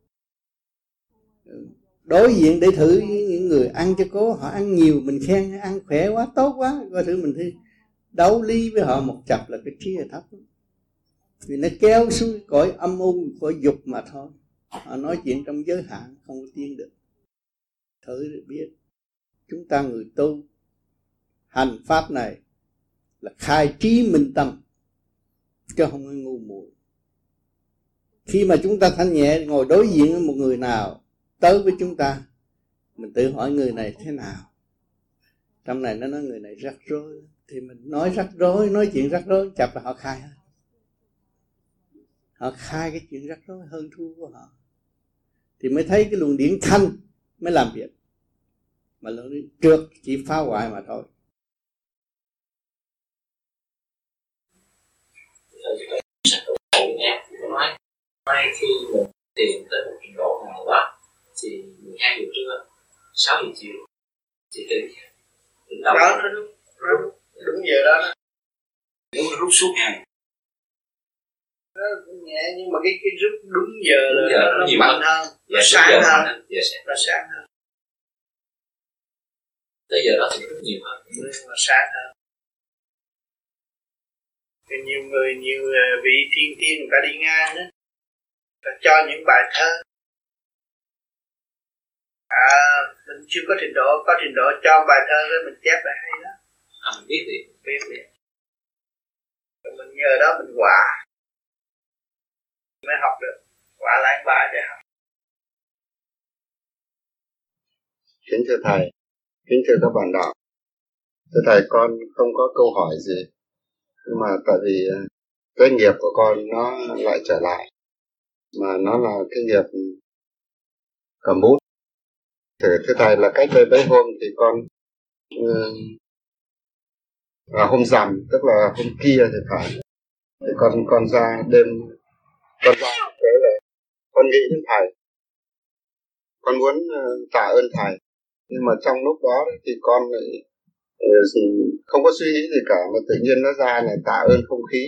Đối diện để thử với những người ăn cho cố, họ ăn nhiều mình khen ăn khỏe quá, tốt quá, coi thử mình thi đấu lý với họ một chập là cái trí là thấp. Vì nó kéo xuống cõi âm u, cõi dục mà thôi. Họ nói chuyện trong giới hạn không có tiến được. Thử để biết chúng ta người tu hành pháp này là khai trí minh tâm, chứ không có ngu muội. Khi mà chúng ta thanh nhẹ ngồi đối diện với một người nào tới với chúng ta, mình tự hỏi người này thế nào. Trong này nó nói người này rắc rối, thì mình nói rắc rối, nói chuyện rắc rối, chập là họ khai hơn. Họ khai cái chuyện rắc rối hơn thua của họ, thì mới thấy cái luồng điển thanh mới làm việc. Mà luồng điển trượt chỉ phá hoại mà thôi. Nói, mai khi mình tìm tới một trình độ nào đó thì mười hai giờ trưa, sáu giờ chiều thì tỉnh tỉnh đầu đó nó rút rút đúng giờ đó nó rút suốt ngày. Nó nhẹ nhưng mà cái cái rút đúng giờ là đúng giờ, nó, nó mạnh hơn, nó sáng hơn, nó sáng hơn. Tới giờ đó thì rất nhiều hơn, nó sáng hơn. Thì nhiều người, nhiều vị thiên tiên người ta đi ngang đó, cho những bài thơ. À, mình chưa có trình độ, có trình độ cho bài thơ đó mình chép lại hay đó. À, mình biết đi, biết đi. Rồi mình nhờ đó mình quả, mới học được, quả lại bài để học. Kính thưa thầy, kính thưa các bạn đạo, thưa thầy, con không có câu hỏi gì, nhưng mà tại vì cái nghiệp của con nó lại trở lại, mà nó là cái nghiệp cầm bút. Thưa, thưa thầy, là cách đây mấy hôm thì con uh, à, hôm rằm, tức là hôm kia thì phải, thì con con ra đêm, con ra thế là con nghĩ đến thầy, con muốn uh, tạ ơn thầy, nhưng mà trong lúc đó thì con lại uh, không có suy nghĩ gì cả, mà tự nhiên nó ra là tạ ơn không khí.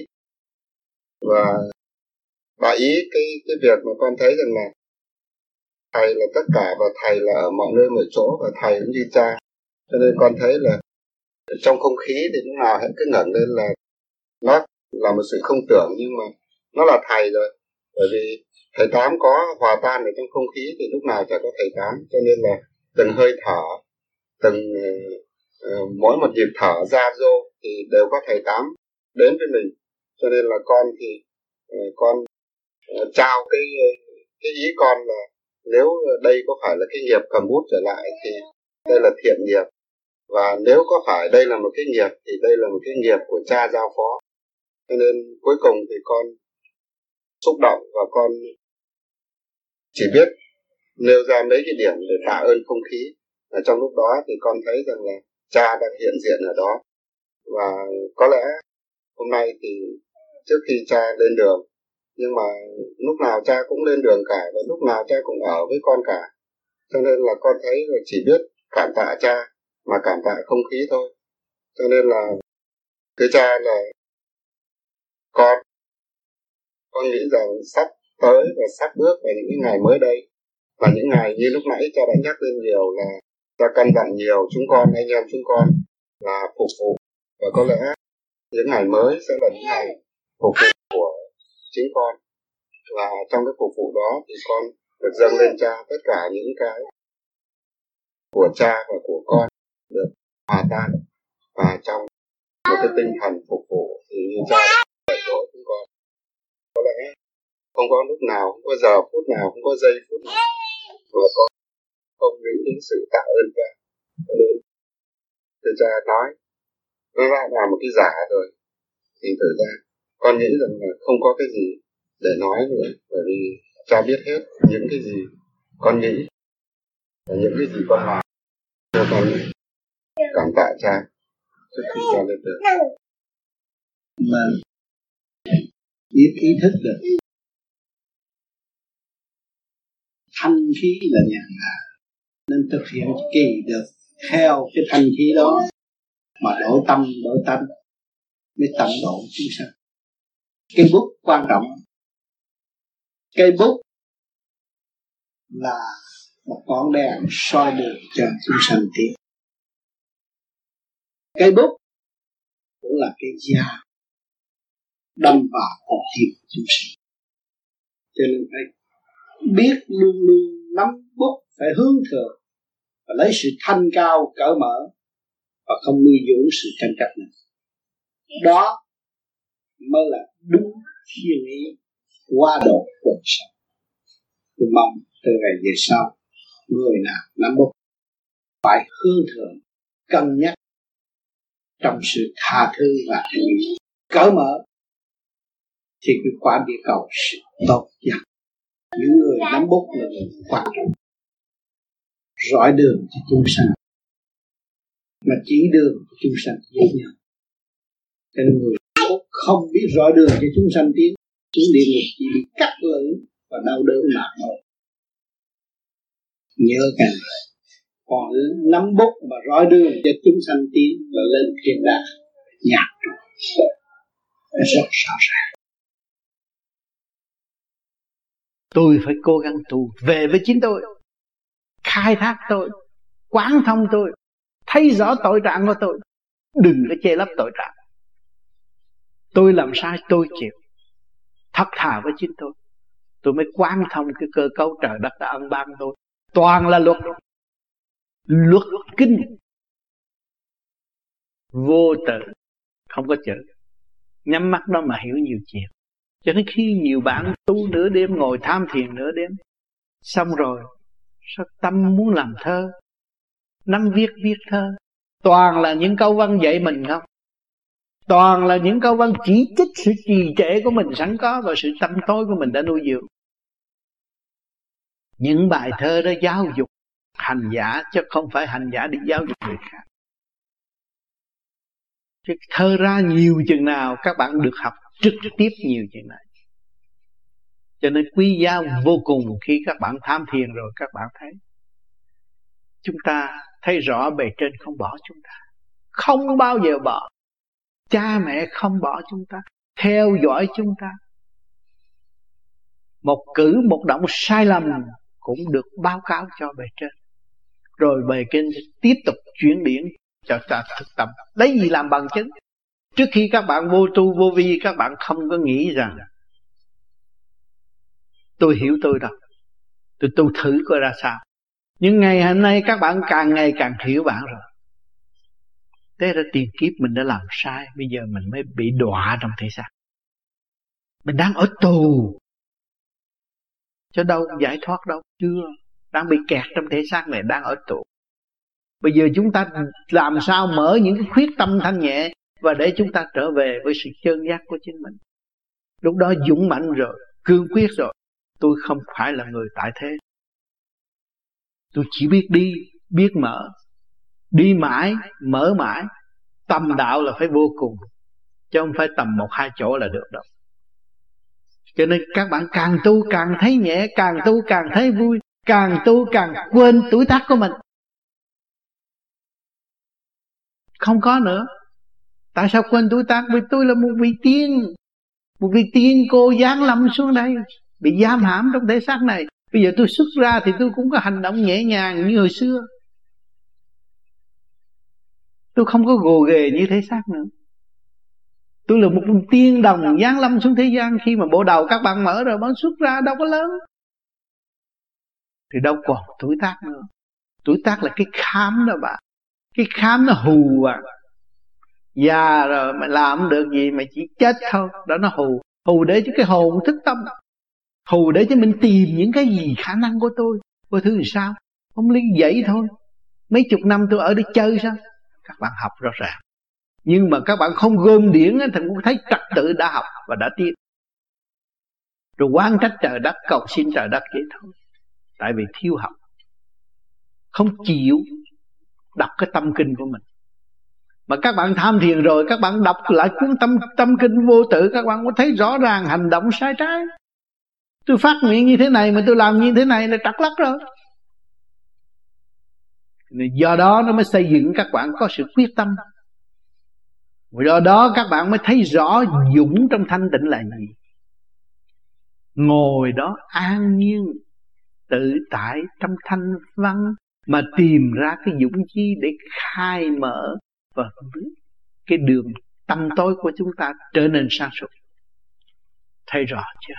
Và bà ý cái cái việc mà con thấy rằng là thầy là tất cả, và thầy là ở mọi nơi mọi chỗ, và thầy cũng như cha, cho nên con thấy là trong không khí thì lúc nào hãy cứ ngẩng lên là nó là một sự không tưởng, nhưng mà nó là thầy rồi. Bởi vì thầy Tám có hòa tan ở trong không khí thì lúc nào chả có thầy Tám, cho nên là từng hơi thở, từng uh, mỗi một nhịp thở ra vô thì đều có thầy Tám đến với mình. Cho nên là con thì uh, con uh, trao cái cái ý con là nếu đây có phải là cái nghiệp cầm bút trở lại thì đây là thiện nghiệp, và nếu có phải đây là một cái nghiệp thì đây là một cái nghiệp của cha giao phó. Cho nên cuối cùng thì con xúc động, và con chỉ biết nêu ra mấy cái điểm để tạ ơn không khí. Ở trong lúc đó thì con thấy rằng là cha đang hiện diện ở đó, và có lẽ hôm nay thì trước khi cha lên đường, nhưng mà lúc nào cha cũng lên đường cả, và lúc nào cha cũng ở với con cả. Cho nên là con thấy là chỉ biết cảm tạ cha, mà cảm tạ không khí thôi. Cho nên là thưa cha là con con nghĩ rằng sắp tới và sắp bước vào những ngày mới đây, và những ngày như lúc nãy cha đã nhắc lên nhiều là cha căn dặn nhiều chúng con, anh em chúng con là phục vụ, và có lẽ những ngày mới sẽ là những ngày phục vụ của chính con. Và trong cái phục vụ đó thì con được dâng lên cha tất cả những cái của cha và của con được hòa tan, và trong một cái tinh thần phục vụ thì như cha dạy dỗ chúng con. Có lẽ không có lúc nào, không có giờ phút nào, không có giây phút nào mà con không nghĩ đến sự tạ ơn cha. Cho nên thưa cha nói nó đã là một cái giả rồi, thì thực ra con nghĩ rằng là không có cái gì để nói nữa, bởi vì cha biết hết những cái gì con nghĩ và những cái gì con làm. Cho con cảm tạ cha trước khi cha lên đường. Mà biết ý thức được thanh khí là nhàn hạ, nên thực hiện kỳ được theo cái thanh khí đó mà đổi tâm đổi tánh mới tận độ chúng sanh. Cây bút quan trọng. Cây bút là một ngọn đèn soi đường cho chúng sanh tiến. Cây bút cũng là cái dao đâm vào hồn tim của chúng sanh. Cho nên phải biết luôn luôn nắm bút, phải hướng thượng và lấy sự thanh cao cởi mở, và không nuôi dưỡng sự tranh chấp này. Đó mới là đúng thiên ý qua độ quần sanh. Tôi mong từ ngày về sau, người nào nắm bút phải hướng thượng, cân nhắc trong sự tha thứ và cởi mở, thì cái quả địa cầu sự tốt nhất. Những người nắm bút là người quan trọng, rọi đường cho chúng sanh, mà chỉ đường cho chúng sanh dễ nhau. Cho nên người nắm bút không biết rọi đường cho chúng sanh tiến, chúng địa ngục chỉ bị cắt lưỡi và đau đớn mà thôi. Nhớ cái này, còn nắm bút mà rọi đường cho chúng sanh tiến là lên thiên đàng nhạc rồi, rất rõ ràng. Tôi phải cố gắng tu về với chính tôi, khai thác tôi, quán thông tôi, thấy rõ tội trạng của tôi, đừng có che lấp tội trạng. Tôi làm sai tôi chịu, thật thà với chính tôi. tôi mới quán thông cái cơ cấu trời đất đã ân ban tôi. Toàn là luật, luật kinh, vô tự, không có chữ. Nhắm mắt đó mà hiểu nhiều chuyện. Cho nên khi nhiều bạn tu nửa đêm, ngồi tham thiền nửa đêm, xong rồi sao tâm muốn làm thơ, năm viết viết thơ, toàn là những câu văn dạy mình không? Toàn là những câu văn chỉ trích sự trì trệ của mình sẵn có và sự tâm tối của mình đã nuôi dưỡng. Những bài thơ đó giáo dục hành giả, chứ không phải hành giả đi giáo dục người khác. Chứ thơ ra nhiều chừng nào các bạn được học trực tiếp nhiều chừng này. Cho nên quý giá vô cùng khi các bạn tham thiền rồi các bạn thấy chúng ta thấy rõ bề trên không bỏ chúng ta, không bao giờ bỏ. Cha mẹ không bỏ chúng ta, theo dõi chúng ta. Một cử một động sai lầm cũng được báo cáo cho bề trên, rồi bề trên tiếp tục chuyển điển cho ta thực tập. Lấy gì làm bằng chứng? Trước khi các bạn vô tu vô vi, các bạn không có nghĩ rằng tôi hiểu tôi đâu, tôi tu thử coi ra sao. Nhưng ngày hôm nay các bạn càng ngày càng hiểu bạn rồi. Thế ra tiền kiếp mình đã làm sai, bây giờ mình mới bị đọa trong thể xác. Mình đang ở tù, chứ đâu giải thoát đâu, chưa. Đang bị kẹt trong thể xác này, đang ở tù. Bây giờ chúng ta làm sao mở những cái khuyết tâm thanh nhẹ và để chúng ta trở về với sự chân giác của chính mình. Lúc đó dũng mãnh rồi, cương quyết rồi. Tôi không phải là người tại thế. Tôi chỉ biết đi, biết mở. Đi mãi, mở mãi. Tầm đạo là phải vô cùng, chứ không phải tầm một hai chỗ là được đâu. Cho nên các bạn càng tu càng thấy nhẹ, càng tu càng thấy vui, càng tu càng quên tuổi tác của mình. Không có nữa. Tại sao quên tuổi tác? Vì tôi là một vị tiên, một vị tiên cô giáng lâm xuống đây, bị giam hãm trong thể xác này. Bây giờ tôi xuất ra thì tôi cũng có hành động nhẹ nhàng như hồi xưa. Tôi không có gồ ghề như thể xác nữa. Tôi là một tiên đồng giáng lâm xuống thế gian. Khi mà bộ đầu các bạn mở rồi, bạn xuất ra đâu có lớn, thì đâu còn tuổi tác nữa. Tuổi tác là cái khám đó bạn. Cái khám nó hù à. Già rồi mà làm không được gì, mà chỉ chết thôi. Đó nó hù. Hù để cho cái hồn thức tâm, hù để cho mình tìm những cái gì khả năng của tôi. Coi thứ làm sao. Không lý vậy thôi. Mấy chục năm tôi ở đây chơi sao? Các bạn học rõ ràng. Nhưng mà các bạn không gom điển thì cũng thấy trật tự đã học và đã tiến. Rồi oán trách trời đất, cầu xin trời đất vậy thôi. Tại vì thiếu học, không chịu đọc cái tâm kinh của mình. Mà các bạn tham thiền rồi, các bạn đọc lại cuốn tâm tâm kinh vô tự, các bạn có thấy rõ ràng hành động sai trái. Tôi phát nguyện như thế này mà tôi làm như thế này là trật lắc rồi. Do đó nó mới xây dựng các bạn có sự quyết tâm. Do đó các bạn mới thấy rõ dũng trong thanh tịnh là gì. Ngồi đó an nhiên, tự tại trong thanh văn mà tìm ra cái dũng chi để khai mở và cái đường tâm tối của chúng ta trở nên sáng suốt. Thấy rõ chưa?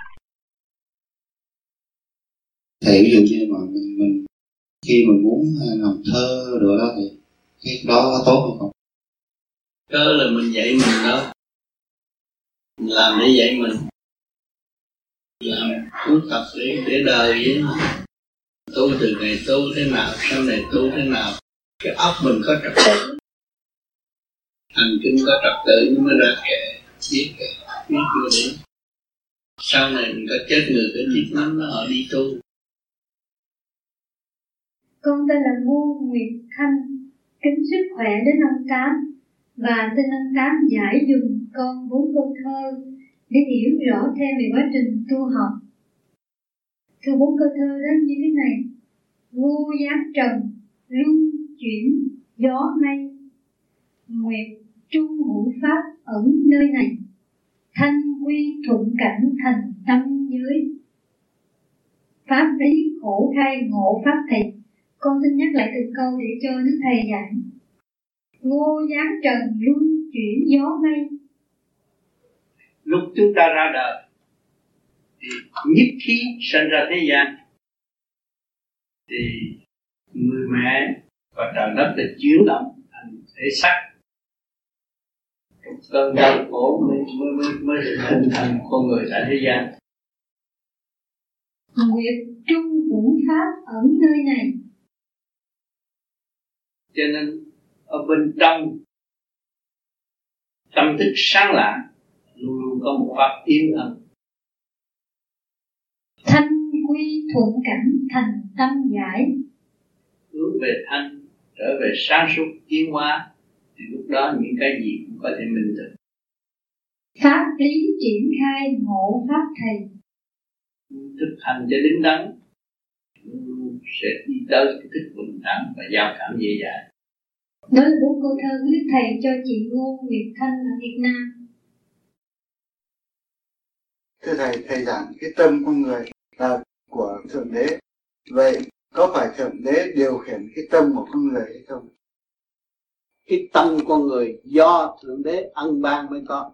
Thầy ví dụ như mà mình, mình khi mình muốn làm thơ rồi đó thì cái đó có tốt hay không? Thơ là mình dạy mình đó, mình làm để dạy mình, làm cuốn tập để để đời vậy mà. Tu từ ngày tu thế nào, sau này tu thế nào, cái óc mình có trật tự, hành kinh có trật tự nó mới ra kệ, biết kệ, biết vô điểm. Sau này mình có chết người có chiếc nắm nó họ đi tu. Con tên là Ngô Nguyệt Thanh, kính sức khỏe đến ông Tám và xin ông Tám giải dùm con bốn câu thơ để hiểu rõ thêm về quá trình tu học. Thưa bốn câu thơ đó như thế này: Ngô giáng trần, luân chuyển gió mây, nguyệt trung hữu pháp ẩn nơi này, thanh quy thuận cảnh thành tâm giới, pháp lý khổ khai ngộ pháp thầy. Con xin nhắc lại từng câu để cho Đức Thầy giải. Ngô giáng trần, luân chuyển gió mây. Lúc chúng ta ra đời, thì nhất khí sinh ra thế gian, thì người mẹ và trời đất để chuyển động thành thể xác, cơn đau khổ mới mới mới mới hình thành con người tại thế gian. Nguyệt trung uẩn pháp ẩn nơi này, cho nên ở bên trong tâm thức sáng lạng luôn luôn có một pháp yên ẩn. thanh quy thuận cảnh thành tâm giải, hướng về thanh trở về sáng suốt tiến hóa, thì lúc đó những cái gì cũng có thể minh được. pháp lý triển khai ngộ pháp thầy, thực hành cho đứng đắn sẽ đi tới cái thức bình đẳng và giao cảm dễ dàng. Đó là bốn câu thơ của Đức Thầy cho chị Ngô Nguyệt Thanh ở Việt Nam. Thưa Thầy, Thầy giảng cái tâm con người là của Thượng Đế. Vậy có phải Thượng Đế điều khiển cái tâm của con người hay không? Cái tâm con người do Thượng Đế ân ban mới có.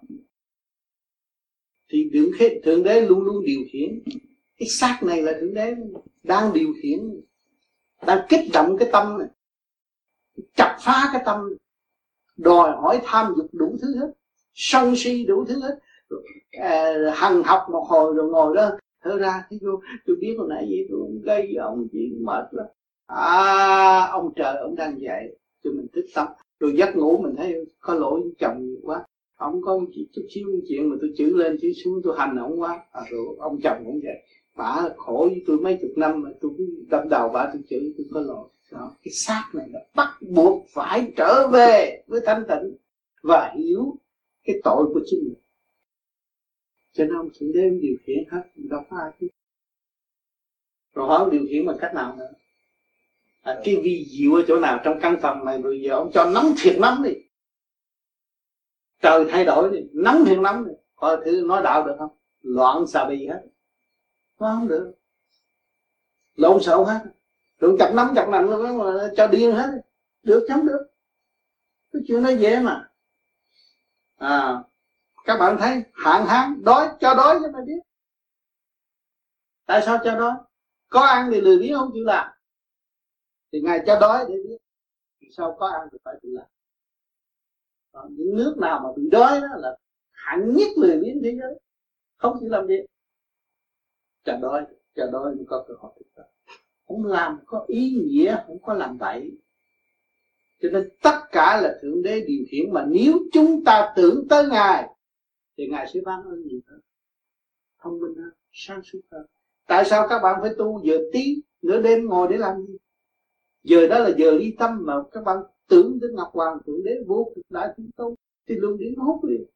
Thì Thượng Đế luôn luôn điều khiển. Cái xác này là Thượng Đế đang điều khiển, đang kích động cái tâm này, chặt phá cái tâm, đòi hỏi tham dục đủ thứ hết, sân si đủ thứ hết. À, hằng học một hồi rồi ngồi đó thở ra, thấy vô, tôi biết hồi nãy vậy tôi gây ông chuyện mệt lắm. À, ông trời ông đang dạy cho mình thức tâm. Rồi giấc ngủ mình thấy có lỗi với chồng nhiều quá, ông có một chút xíu chuyện mà tôi chữ lên chữ xuống tôi hành ông quá. À, rồi ông chồng cũng vậy, bả khổ với tôi mấy chục năm mà tôi cứ đâm đầu bả tôi chữ tôi có lỗi. Đó, cái xác này là bắt buộc phải trở về với thanh tịnh và hiểu cái tội của chính mình. Cho nên ông Thượng Đế điều khiển hết, đâu có ai chứ. Rồi hỏi ông điều khiển bằng cách nào nữa? À, cái vi diệu ở chỗ nào trong căn phòng này, bây giờ ông cho nóng thiệt nóng đi, trời thay đổi đi, nóng thiệt nóng đi, coi thử nói đạo được không? Loạn xà bì hết, nó không được, lộn xộn hết, đừng chặt nóng chặt nặng nó cho điên hết, được chấm được, cái chuyện nó dễ mà. À, các bạn thấy hạn hán đói cho đói cho mày biết. Tại sao cho đói? Có ăn thì lười biếng không chịu làm, thì Ngài cho đói để biết. Vì sao có ăn thì phải chịu làm. Còn những nước nào mà bị đói đó là hạng nhất lười biếng thế giới, không chịu làm gì. Cho đói, cho đói mới có cơ hội thực tập. Không làm có ý nghĩa, không có làm bậy. Cho nên tất cả là Thượng Đế điều khiển, mà nếu chúng ta tưởng tới Ngài thì Ngài sẽ ban ơn nhiều hơn, thông minh hơn, sáng suốt hơn. Tại sao các bạn phải tu giờ tí nửa đêm ngồi để làm gì? Giờ đó là giờ ly tâm, mà các bạn tưởng tới Ngọc Hoàng Thượng Đế vô cực đại chúng tu thì luôn đến hút liền.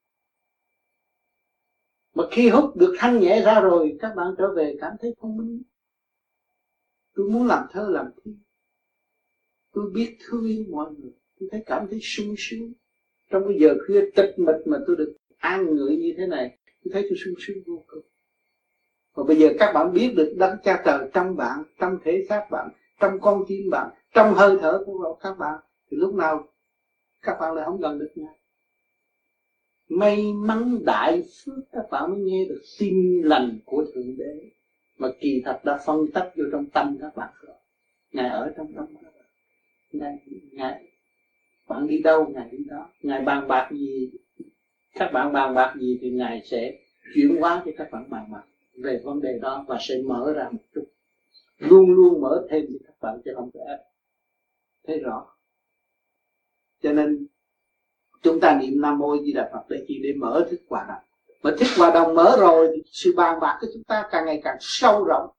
Mà khi hút được thanh nhẹ ra rồi, các bạn trở về cảm thấy thông minh. Tôi muốn làm thơ làm thi, tôi biết thương yêu mọi người, tôi thấy cảm thấy sung sướng. Trong cái giờ khuya tịch mịch mà tôi được an ngự như thế này, tôi thấy tôi sung sướng vô cùng. Và bây giờ các bạn biết được Đấng Cha Trời trong bạn, trong thể xác bạn, trong con tim bạn, trong hơi thở của các bạn, thì lúc nào các bạn lại không gần được nhau. May mắn đại phước các bạn mới nghe được tin lành của Thượng Đế, mà kỳ thật đã phân tích vô trong tâm các bạn rồi. Ngài ở trong tâm các bạn. Ngài, Ngài, bạn đi đâu Ngài đi đó. Ngài bàn bạc gì, các bạn bàn bạc gì thì Ngài sẽ chuyển hóa cho các bạn bàn bạc về vấn đề đó, và sẽ mở ra một chút, luôn luôn mở thêm cho các bạn, chứ không phải thấy rõ. Cho nên chúng ta niệm Nam Mô Di Đà Phật để chi? Để mở thức hòa đồng. Mà thức hòa đồng mở rồi thì sự bàn bạc của chúng ta càng ngày càng sâu rộng,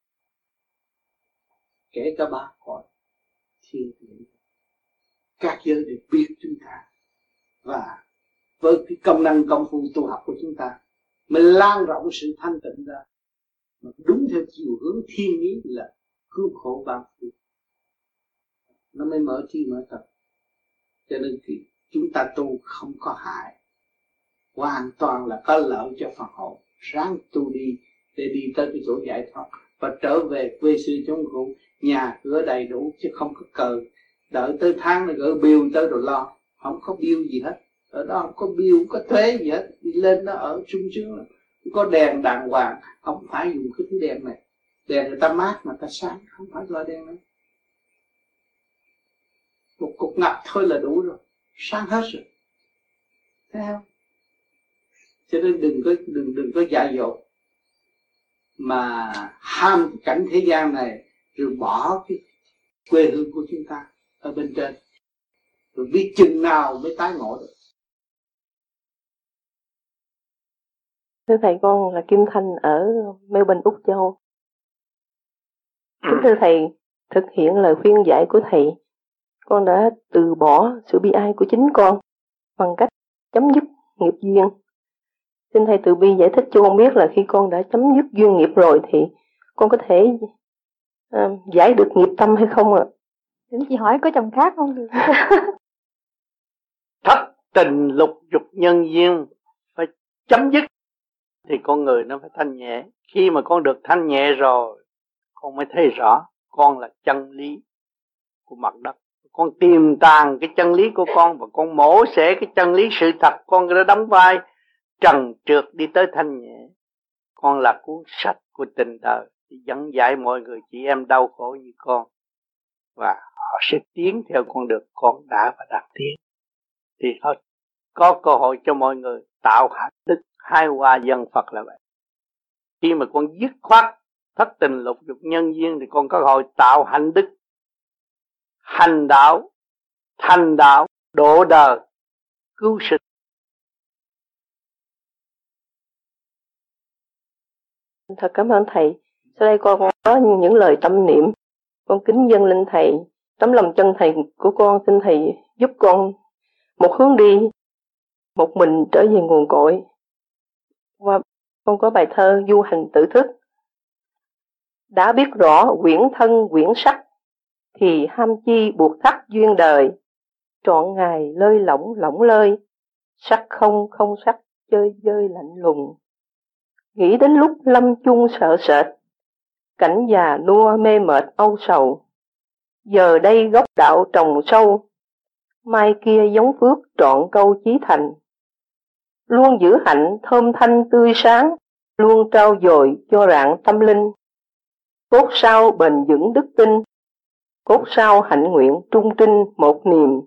kể cả ba cõi thiên địa, các giới đều biết chúng ta. Và với cái công năng công phu tu học của chúng ta, mình lan rộng sự thanh tịnh ra, mà đúng theo chiều hướng thiên ý là cứu khổ ban phước, nó mới mở trí mở tâm. Cho nên khi chúng ta tu không có hại, hoàn toàn là có lợi cho phần hồn. Ráng tu đi để đi tới cái chỗ giải thoát và trở về quê xưa chốn cũ, nhà cửa đầy đủ, chứ không có cờ đợi tới tháng là gỡ bill tới rồi lo. Không có bill gì hết, ở đó không có bill, không có thuế gì hết, đi lên đó ở sung sướng lắm. có đèn đàng hoàng, không phải dùng cái thứ đèn này. Đèn người ta mát mà ta sáng, không phải loại đèn này. Một cục ngập thôi là đủ rồi, sáng hết rồi. Thấy không? Cho nên đừng có đừng đừng có dại dột mà ham cảnh thế gian này, rồi bỏ cái quê hương của chúng ta ở bên trên, rồi biết chừng nào mới tái ngộ được. Thưa thầy, con là Kim Thanh ở Melbourne, Úc Châu. Kính thưa thầy, thực hiện lời khuyên dạy của thầy, con đã từ bỏ sự bi ai của chính con bằng cách chấm dứt nghiệp duyên. Xin thầy từ bi giải thích cho con biết là khi con đã chấm dứt duyên nghiệp rồi thì con có thể uh, giải được nghiệp tâm hay không ạ? Đến chị hỏi có chồng khác không được. Thất tình lục dục nhân duyên phải chấm dứt thì con người nó phải thanh nhẹ. Khi mà con được thanh nhẹ rồi, con mới thấy rõ con là chân lý của mặt đất. Con tìm tàng cái chân lý của con và con mổ xẻ cái chân lý sự thật. Con đã đóng vai trần trượt đi tới thanh nhẹ. Con là cuốn sách của tình đời dẫn dạy mọi người chị em đau khổ như con, và họ sẽ tiến theo con đường con đã và đang tiến. Thì họ có cơ hội cho mọi người tạo hạnh đức hai hòa dân Phật là vậy. Khi mà con dứt khoát thất tình lục dục nhân duyên thì con có cơ hội tạo hạnh đức, hành đạo, thành đạo, độ đời, cứu sinh. Thật cảm ơn thầy. Sau đây con có những lời tâm niệm. Con kính dâng lên thầy. Tấm lòng chân thầy của con, xin thầy giúp con một hướng đi, một mình trở về nguồn cội. Và con có bài thơ Du Hành Tự Thức. Đã biết rõ quyển thân quyển sắc, thì ham chi buộc thắt duyên đời. Trọn ngày lơi lỏng lỏng lơi, sắc không không sắc chơi chơi lạnh lùng. Nghĩ đến lúc lâm chung sợ sệt, cảnh già nua mê mệt âu sầu. Giờ đây gốc đạo trồng sâu, mai kia giống phước trọn câu chí thành. Luôn giữ hạnh thơm thanh tươi sáng, luôn trao dồi cho rạng tâm linh. Cốt sao bền vững đức tin, cốt sao hạnh nguyện trung trinh một niềm.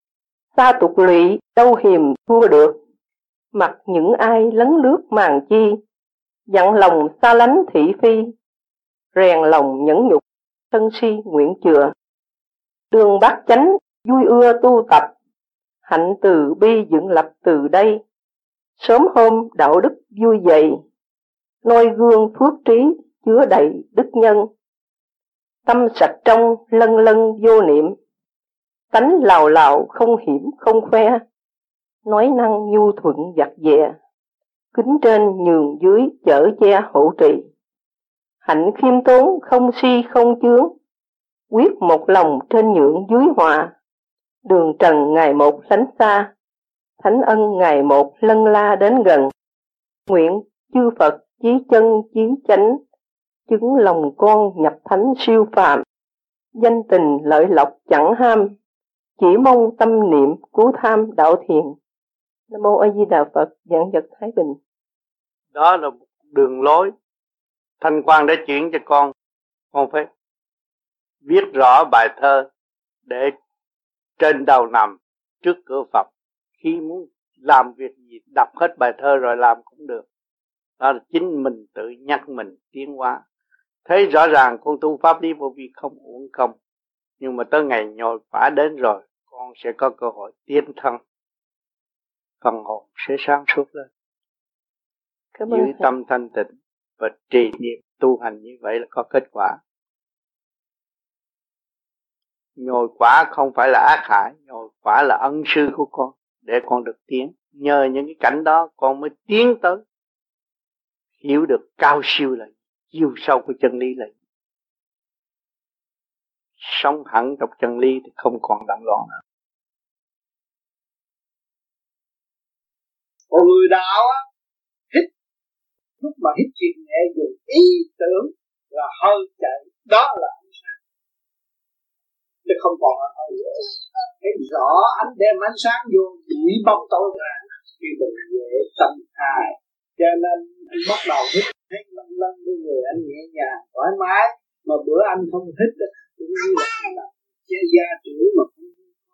Xa tục lụy đâu hiềm thua được, mặc những ai lấn lướt màn chi. Dặn lòng xa lánh thị phi, rèn lòng nhẫn nhục sân si nguyện chừa. Đường bát chánh vui ưa tu tập, hạnh từ bi dựng lập từ đây. Sớm hôm đạo đức vui dậy, noi gương phước trí chứa đầy đức nhân. Tâm sạch trong lân lân vô niệm, tánh lào lào không hiểm không khoe. Nói năng nhu thuận giặt dẹ, kính trên nhường dưới chở che hộ trì. Hạnh khiêm tốn không si không chướng, quyết một lòng trên nhượng dưới hòa. Đường trần ngày một lánh xa, thánh ân ngày một lân la đến gần. Nguyện chư Phật chí chân chí chánh, chứng lòng con nhập thánh siêu phàm. Danh tình lợi lộc chẳng ham, chỉ mong tâm niệm cứu tham đạo thiền. Nam mô A Di Đà Phật. Vạn vật thái bình. Đó là một đường lối Thanh Quang đã chuyển cho con. Con phải viết rõ bài thơ để trên đầu nằm trước cửa Phật. Khi muốn làm việc gì đọc hết bài thơ rồi làm cũng được. Đó là chính mình tự nhắc mình tiến hóa. Thấy rõ ràng con tu pháp lý vô vi không uổng công. Nhưng mà tới ngày nhồi quả đến rồi, con sẽ có cơ hội tiến thân. Phần hồn sẽ sáng suốt lên. Giữ tâm thanh tịnh và trì niệm tu hành như vậy là có kết quả. Nhồi quả không phải là ác hại, nhồi quả là ân sư của con để con được tiến. Nhờ những cái cảnh đó con mới tiến tới hiểu được cao siêu là chiều sâu của chân lý là gì. Sống hẳn trong chân lý thì không còn động loạn nữa. Một người đạo á, hít, lúc mà hít chuyện nhẹ dùng ý tưởng là hơi chạy, đó là ánh sáng, chứ không còn là hơi dễ. Thấy rõ ánh đem ánh sáng vô chỉ bóng tối ra, khi mình dễ tâm hài. Cho nên Anh bắt đầu hít, hít lăn lăn với người anh nhẹ nhàng, thoải mái. Mà bữa anh không hít, cũng như là anh làm che da chửi mà không.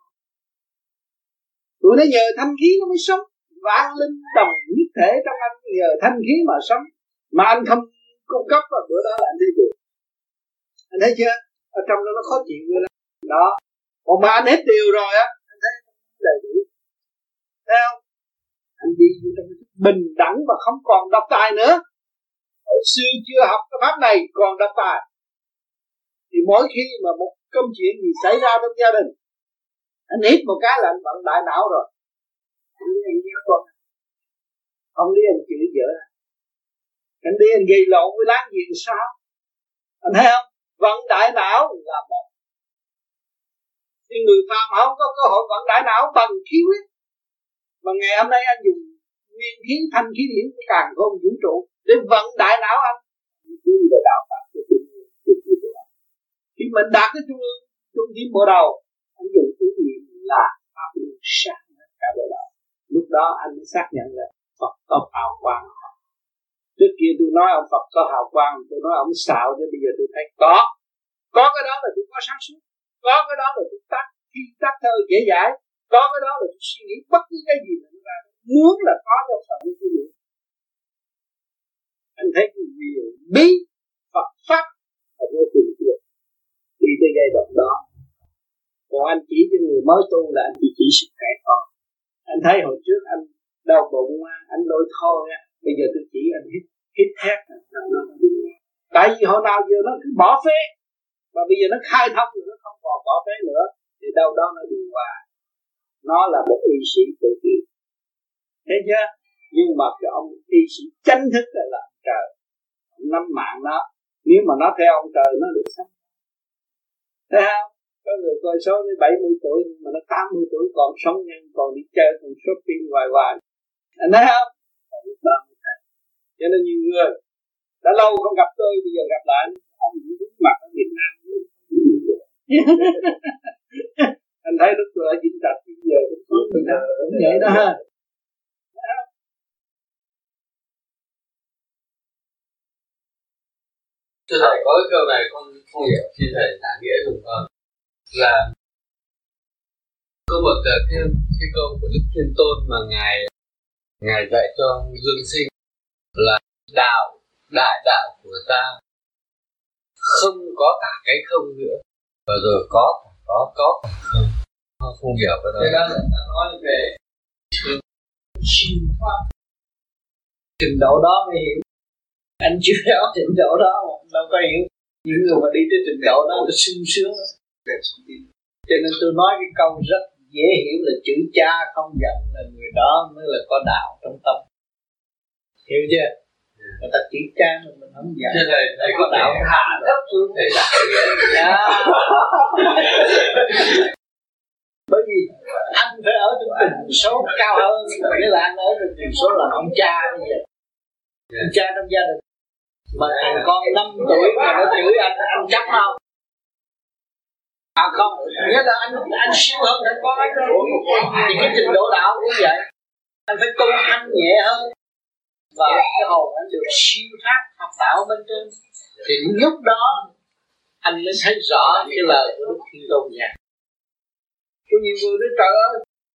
Tụi nó nhờ thanh khí nó mới sống. Vạn linh đồng nhất thể trong anh nhờ thanh khí mà sống. Mà anh không cung cấp vào bữa đó là anh thấy được. Anh thấy chưa? Ở trong đó nó khó chịu rồi đó. Đó. Còn mà anh hết điều rồi á, anh thấy đầy đủ. Thấy không? Anh đi trong bình đẳng và không còn độc tài nữa. Hồi xưa chưa học cái pháp này còn độc tài. Thì mỗi khi mà một công chuyện gì xảy ra trong gia đình, anh hít một cái là anh bận đại não rồi. Anh đi anh giết con, không đi anh chửi vợ, anh đi anh gây lộn với láng giềng sao? Anh thấy không? Vận đại não là một. Thì người phàm không có cơ hội vận đại não bằng khí huyết. Mà ngày hôm nay anh dùng nguyên khí thanh khí điển của càn khôn vũ trụ để vận đại não anh. Như là đạo pháp của trung ương, khi mình đạt cái trung ương, trung tâm bộ đầu, anh dùng ý niệm là pháp luân sáng cả bộ đầu. Lúc đó anh mới xác nhận là Phật có hào quang. Trước kia tôi nói ông Phật có hào quang, tôi nói ông xạo, chứ bây giờ tôi thấy có. Có cái đó là tôi có sáng suốt. Có cái đó là tôi tắt, khi tắt thơ dễ dãi. Có cái đó là tôi suy nghĩ bất cứ cái gì mà nó ra. Muốn là có trong phần của tôi. Anh thấy cái quyền bí Phật Pháp là vô cùng tuyệt. Đi tới giai đoạn đó. Còn anh chỉ cho người mới tu là anh chỉ chỉ sức khỏe thôi. Anh thấy hồi trước anh đau bụng, anh lôi thôi, bây giờ tôi chỉ anh hít hít thét. Tại vì hồi nào giờ nó cứ bỏ phế, mà bây giờ nó khai thông rồi nó không còn bỏ phế nữa, thì đâu đó nó điều hòa. Nó là một y sĩ tự kỷ. Thấy chưa? Nhưng mà cái ông y sĩ chánh thức là, là trời. Ông nắm mạng nó. Nếu mà nó theo ông trời nó được sống. Thấy không? Có người coi số đến bảy mươi tuổi mà nó tám mươi tuổi còn sống nhanh, còn đi chơi, còn shopping hoài hoài. Anh thấy không? Cho nên nhiều người đã lâu không gặp tôi, bây giờ gặp lại ông cũng đứng mặt ở Việt Nam. Anh thấy lúc tôi ở Vĩnh Trạch bây giờ cũng có người nào cũng vậy đó ha. Thưa thầy, có cái câu này con không hiểu, khi thầy giải nghĩa dùm con là có một cái, cái câu của Đức Thiên Tôn mà ngài ngài dạy cho Dương Sinh là đạo đại đạo của ta không có cả cái không nữa, và rồi có cả có có cả không. Con không hiểu cái đó. Cái đó là ta nói về siêu pháp, trình độ đó mới hiểu. Anh chưa rõ trình độ đó đâu có hiểu. Những người mà đi tới trình độ đó là sung sướng. Cho nên tôi nói cái câu rất dễ hiểu là chữ cha không giận là người đó mới là có đạo trong tâm. Hiểu chưa? Người ta chữ cha mà mình không giận. Thế thầy, thầy có đạo hạ thấp xuống thầy đạo. Bởi vì anh phải ở trong tình số cao hơn, nghĩa là anh ở trong tình số là ông cha bây giờ. Ông cha trong gia đình. Mà thằng con năm tuổi mà nó chửi anh, anh chấp không? À không, nghĩa là anh anh siêu hơn thằng con anh rồi. Thì cái trình độ đạo cũng vậy. Anh phải tu thanh nhẹ hơn. Và cái hồn anh được siêu thoát học đạo bên trên. Thì lúc đó anh mới thấy rõ cái lời của Đức Thiên Tôn vậy. Có nhiều người nói trời ơi,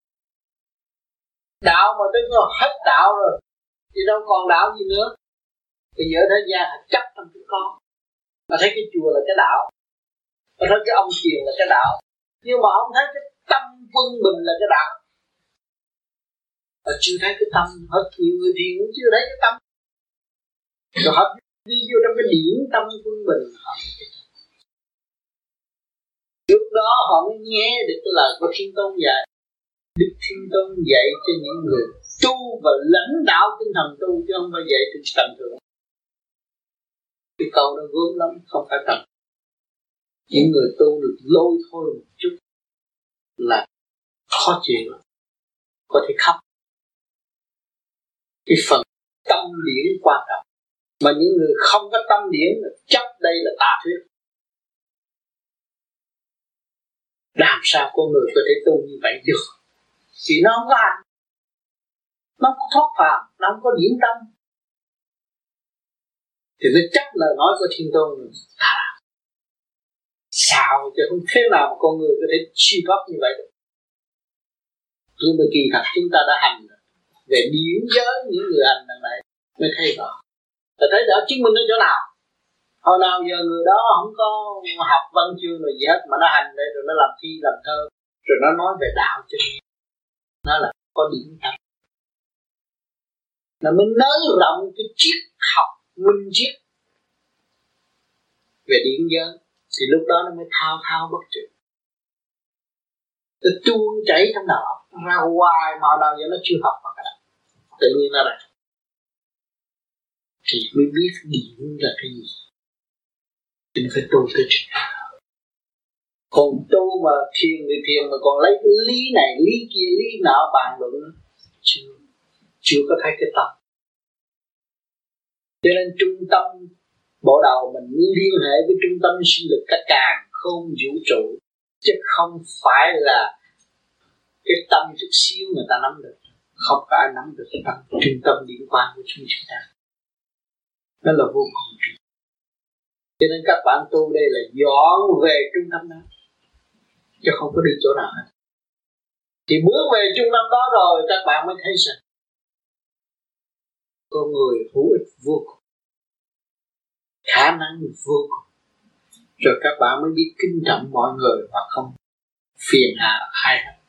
đạo mà tới có hết đạo rồi thì đâu còn đạo gì nữa. Bây giờ thế gian họ chấp trong cái con. Mà thấy cái chùa là cái đạo, mà thấy cái ông thiền là cái đạo, nhưng mà ông thấy cái tâm quân bình là cái đạo. Họ chưa thấy cái tâm. Hết nhiều người thiền cũng chưa thấy cái tâm. Rồi họ đi vô trong cái điển tâm quân bình. Trước đó họ mới nghe được cái lời của Thiên Tôn dạy. Đức Thiên Tôn dạy cho những người tu và lãnh đạo tinh thần tu, chứ không phải dạy trên tầm thường. Cái câu nó gớm lắm, không phải tầm. Những người tu được lôi thôi một chút là khó chịu, có thể khóc. Cái phần tâm điển quan trọng. Mà những người không có tâm điển chấp đây là tà thuyết. Làm sao con người có thể tu như vậy được? Vì nó không có hành, nó không có thoát phàm, nó không có điển tâm. thì phải chấp lời nói của Thiên Tôn rồi ta làm. Sao chứ không thế nào mà con người có thể siêu cấp như vậy được. Nhưng mà kỳ thật chúng ta đã hành rồi. Về điển giới những người hành đằng này mới thấy rõ. Ta thấy rõ chứng minh ở chỗ nào. Hồi nào giờ người đó không có học văn chương rồi gì hết mà nó hành đây rồi nó làm thi làm thơ rồi nó nói về đạo cho nên nó là có điển tâm. Nó mới nới rộng cái triết học minh triết về điển giới thì lúc đó nó mới thao thao bất tuyệt. Nó tuôn chảy trong đó ra hoài mà nào giờ nó chưa học mà tự nhiên nó ra thì mới biết điển là cái gì. Đừng phải tu tới trình độ. Còn tu mà thiền thì thiền mà còn lấy cái lý này lý kia lý nọ bàn luận chưa chưa có thấy cái tâm. Cho nên trung tâm bộ đầu mình liên hệ với trung tâm sinh lực cả càng không vũ trụ chứ không phải là cái tâm chút xíu người ta nắm được. Không có ai nắm được cái tâm trung tâm liên quan của chúng ta. Nó là vô cùng. Cho nên các bạn tu đây là dọn về trung tâm đó chứ không có đi chỗ nào hết. Thì bước về trung tâm đó rồi các bạn mới thấy rằng con người hữu ích vô cùng, khả năng vô cùng. Rồi các bạn mới biết kính trọng mọi người và không phiền hà ai hết.